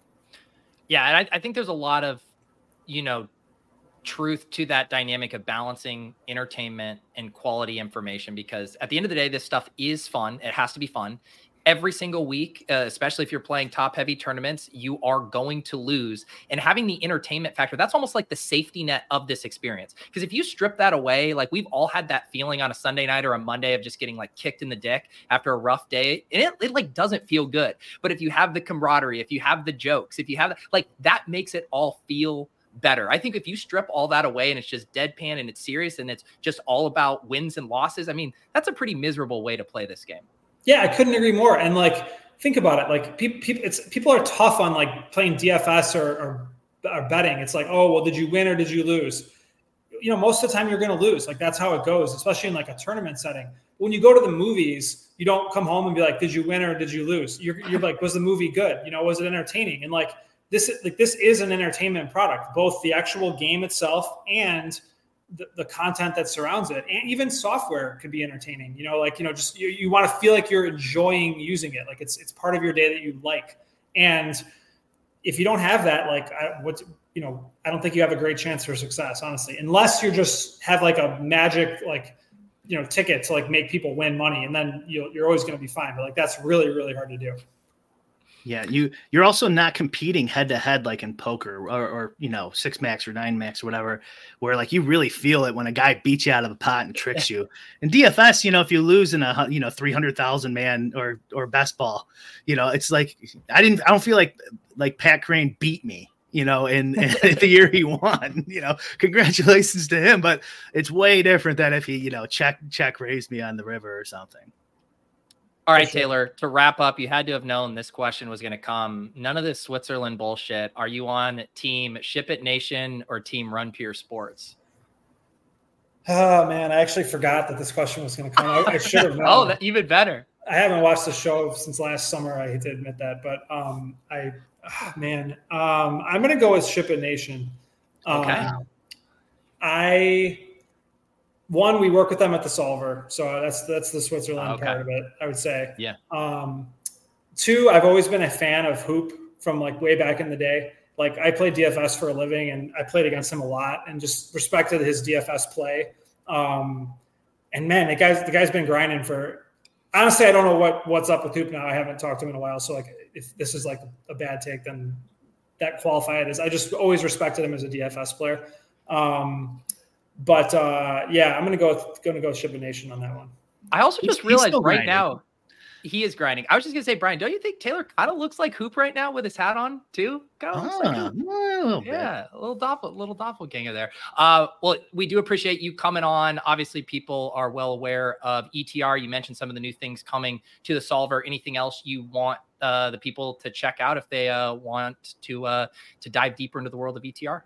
Yeah. And I, I think there's a lot of, you know, truth to that dynamic of balancing entertainment and quality information, because at the end of the day, this stuff is fun. It has to be fun. Every single week, uh, especially if you're playing top heavy tournaments, you are going to lose. And having the entertainment factor, that's almost like the safety net of this experience. Because if you strip that away, like we've all had that feeling on a Sunday night or a Monday of just getting like kicked in the dick after a rough day. And it, it like doesn't feel good. But if you have the camaraderie, if you have the jokes, if you have like that makes it all feel better. I think if you strip all that away and it's just deadpan and it's serious and it's just all about wins and losses, I mean, that's a pretty miserable way to play this game. Yeah, I couldn't agree more. And like, think about it. Like people, people, it's people are tough on like playing D F S or, or, or betting. It's like, oh, well, did you win or did you lose? You know, most of the time you're going to lose. Like that's how it goes, especially in like a tournament setting. When you go to the movies, you don't come home and be like, did you win or did you lose? You're, you're like, was the movie good? You know, was it entertaining? And like this, like this is an entertainment product, both the actual game itself and The, the content that surrounds it, and even software could be entertaining. You know, like, you know, just you, you want to feel like you're enjoying using it. Like it's, it's part of your day that you like. And if you don't have that, like I, what's, you know, I don't think you have a great chance for success, honestly, unless you just have like a magic, like, you know, ticket to like make people win money. And then you'll, you're always going to be fine. But like, that's really, really hard to do. Yeah, you you're also not competing head to head like in poker or, or you know six max or nine max or whatever, where like you really feel it when a guy beats you out of the pot and tricks you. In D F S, you know, if you lose in a you know three hundred thousand man or or best ball, you know, it's like I didn't I don't feel like like Pat Crane beat me, you know, in, in the year he won. You know, congratulations to him, but it's way different than if he you know check check raised me on the river or something. All right, Taylor, to wrap up, you had to have known this question was going to come. None of this Switzerland bullshit. Are you on team Ship It Nation or team Run Pure Sports? Oh, man, I actually forgot that this question was going to come. I, I should have known. Oh, that, even better. I haven't watched the show since last summer. I hate to admit that. But, um, I, oh, man, um, I'm going to go with Ship It Nation. Um, okay. I... One, we work with them at the Solver, so that's that's the Switzerland okay. part of it, I would say. Yeah. Um, two, I've always been a fan of Hoop from like way back in the day. Like I played D F S for a living, and I played against him a lot, and just respected his D F S play. Um, and man, the guy's the guy's been grinding for. Honestly, I don't know what what's up with Hoop now. I haven't talked to him in a while, so like if this is like a bad take, then that qualify it as. I just always respected him as a D F S player. Um, But uh, yeah, I'm gonna go with, gonna go with Ship It Nation on that one. I also He's- just realized he's right grinding. now he is grinding. I was just gonna say, Brian, don't you think Taylor kind of looks like Hoop right now with his hat on too? Kind of looks like Ah, Hoop. a little bit. Yeah, a little doppel, little doppelganger there. Uh, well, we do appreciate you coming on. Obviously, people are well aware of E T R. You mentioned some of the new things coming to the Solver. Anything else you want uh, the people to check out if they uh, want to uh, to dive deeper into the world of E T R?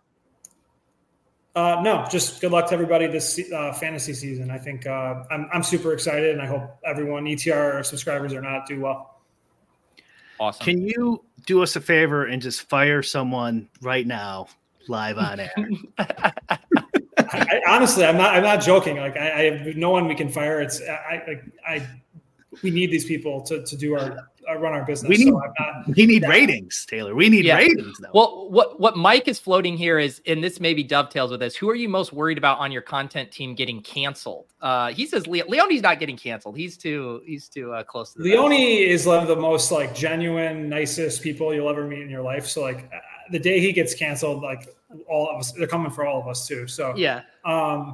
Uh, no, just good luck to everybody this uh, fantasy season. I think uh, I'm I'm super excited, and I hope everyone, E T R subscribers or not, do well. Awesome. Can you do us a favor and just fire someone right now, live on air? I, I, honestly, I'm not I'm not joking. Like I, I have no one we can fire. It's I I, I we need these people to to do our I run our business. We need, so I'm not, we need yeah. ratings, Taylor. We need Yeah. ratings, though. Well, what what Mike is floating here is, and this maybe dovetails with this. Who are you most worried about on your content team getting canceled? Uh, he says Le- Leone's not getting canceled. He's too he's too uh, close to the Leone is one of the most like genuine, nicest people you'll ever meet in your life. So like uh, the day he gets canceled, like all of us, they're coming for all of us too. So yeah. Um,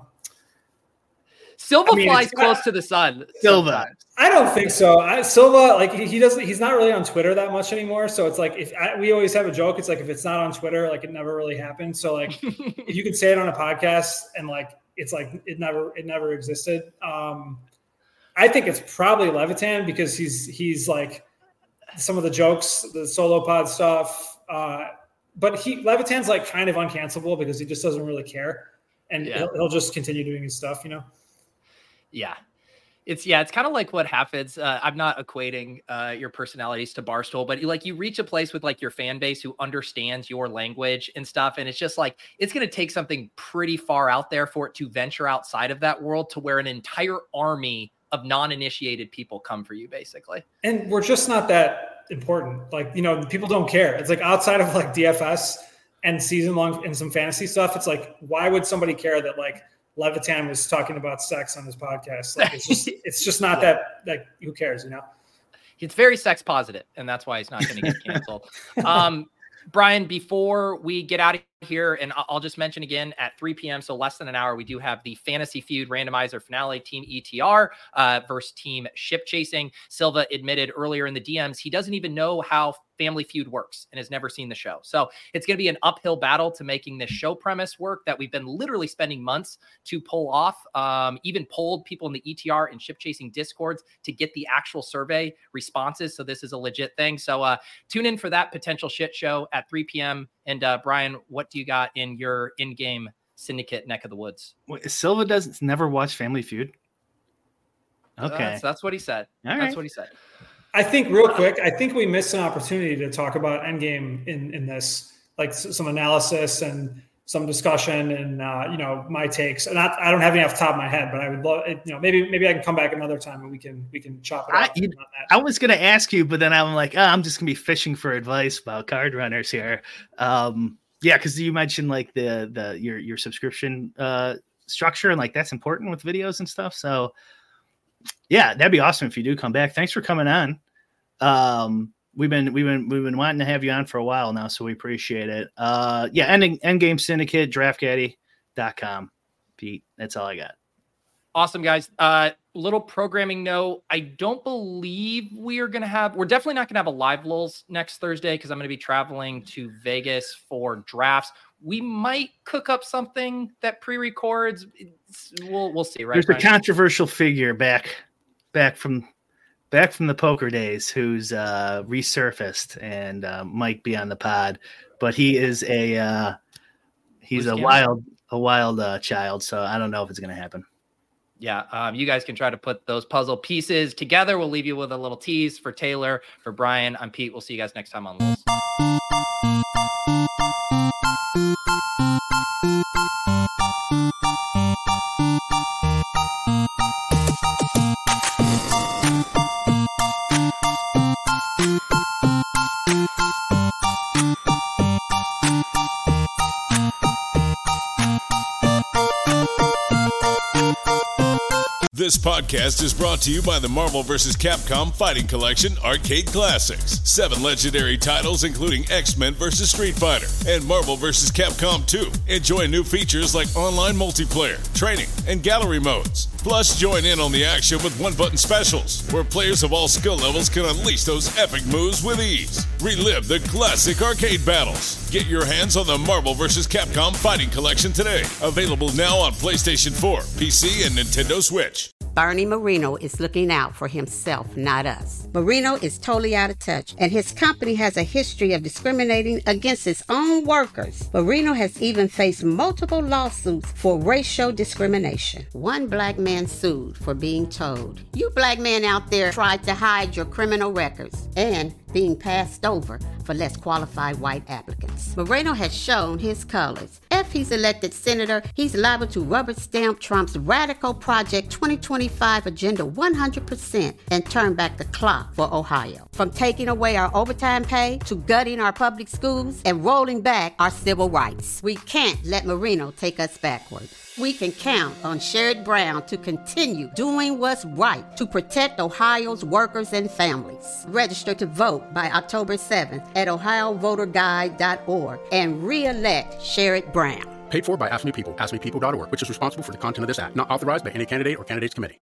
Silva I mean, flies it's close not- to the sun. Silva. sometimes. I don't think so. I, Silva, like he, he doesn't, he's not really on Twitter that much anymore. So it's like, if I, we always have a joke, it's like, if it's not on Twitter, like it never really happened. So like, if you can say it on a podcast and like, it's like, it never, it never existed. Um, I think it's probably Levitan because he's, he's like some of the jokes, the solo pod stuff. Uh, but he, Levitan's like kind of uncancelable because he just doesn't really care. And Yeah. he'll, he'll just continue doing his stuff, you know? Yeah. It's yeah, it's kind of like what happens. Uh, I'm not equating uh, your personalities to Barstool, but you, like you reach a place with like your fan base who understands your language and stuff. And it's just like, it's going to take something pretty far out there for it to venture outside of that world to where an entire army of non-initiated people come for you, basically. And we're just not that important. Like, you know, people don't care. It's like outside of like D F S and season long and some fantasy stuff. It's like, why would somebody care that like Levitan was talking about sex on his podcast? Like, it's just, it's just not Yeah. that, like, who cares, you know? It's very sex positive, and that's why he's not going to get canceled. um, Brian, before we get out of here, and I'll I'll just mention again at three p.m., so less than an hour, we do have the Fantasy Feud randomizer finale, Team E T R uh, versus Team Ship Chasing. Silva admitted earlier in the D Ms he doesn't even know how Family Feud works and has never seen the show. So it's going to be an uphill battle to making this show premise work that we've been literally spending months to pull off. Um, even polled people in the E T R and Ship Chasing Discords to get the actual survey responses. So this is a legit thing. So uh, tune in for that potential shit show at three p.m. And uh, Brian, what do you got in your in-game syndicate neck of the woods? Wait, Silva doesn't never watch Family Feud. Okay, That's, that's what he said. All That's right. what he said. I think real quick, I think we missed an opportunity to talk about Endgame in, in this, like s- some analysis and some discussion and, uh, you know, my takes. And I, I don't have any off the top of my head, but I would love it. You know, maybe, maybe I can come back another time and we can, we can chop it I- up you- on that. I was gonna ask you, but then I'm like, oh, I'm just gonna be fishing for advice about card runners here. Um, yeah, because you mentioned like the the your your subscription uh, structure and like that's important with videos and stuff. So yeah, that'd be awesome if you do come back. Thanks for coming on. Um, we've been we've been we've been wanting to have you on for a while now, so we appreciate it. Uh, yeah, End Endgame Syndicate, draft caddy dot com. Pete, that's all I got. Awesome, guys. Uh, little programming note. I don't believe we are going to have, we're definitely not going to have a live lulls next Thursday because I'm going to be traveling to Vegas for drafts. We might cook up something that pre-records. It's, we'll we'll see, right? There's Brian? a controversial figure back back from back from the poker days who's uh, resurfaced and uh, might be on the pod, but he is a uh, he's Who's a Cam? wild a wild uh, child. So I don't know if it's going to happen. Yeah, um, you guys can try to put those puzzle pieces together. We'll leave you with a little tease for Taylor, for Brian. I'm Pete. We'll see you guys next time on Lulz. This podcast is brought to you by the Marvel versus. Capcom Fighting Collection Arcade Classics. Seven legendary titles including X-Men versus. Street Fighter and Marvel versus. Capcom two. Enjoy new features like online multiplayer, training, and gallery modes. Plus, join in on the action with one-button specials, where players of all skill levels can unleash those epic moves with ease. Relive the classic arcade battles. Get your hands on the Marvel versus. Capcom Fighting Collection today. Available now on PlayStation four, P C, and Nintendo Switch. Bernie Marino is looking out for himself, not us. Marino is totally out of touch, and his company has a history of discriminating against its own workers. Marino has even faced multiple lawsuits for racial discrimination. One black man sued for being told, "You black men out there tried to hide your criminal records," and being passed over for less qualified white applicants. Moreno has shown his colors. If he's elected senator, he's liable to rubber stamp Trump's Radical Project twenty twenty-five agenda one hundred percent and turn back the clock for Ohio. From taking away our overtime pay to gutting our public schools and rolling back our civil rights. We can't let Marino take us backward. We can count on Sherrod Brown to continue doing what's right to protect Ohio's workers and families. Register to vote by October seventh at ohio voter guide dot org and re-elect Sherrod Brown. Paid for by Ask Me People, ask me people dot org, which is responsible for the content of this act. Not authorized by any candidate or candidates committee.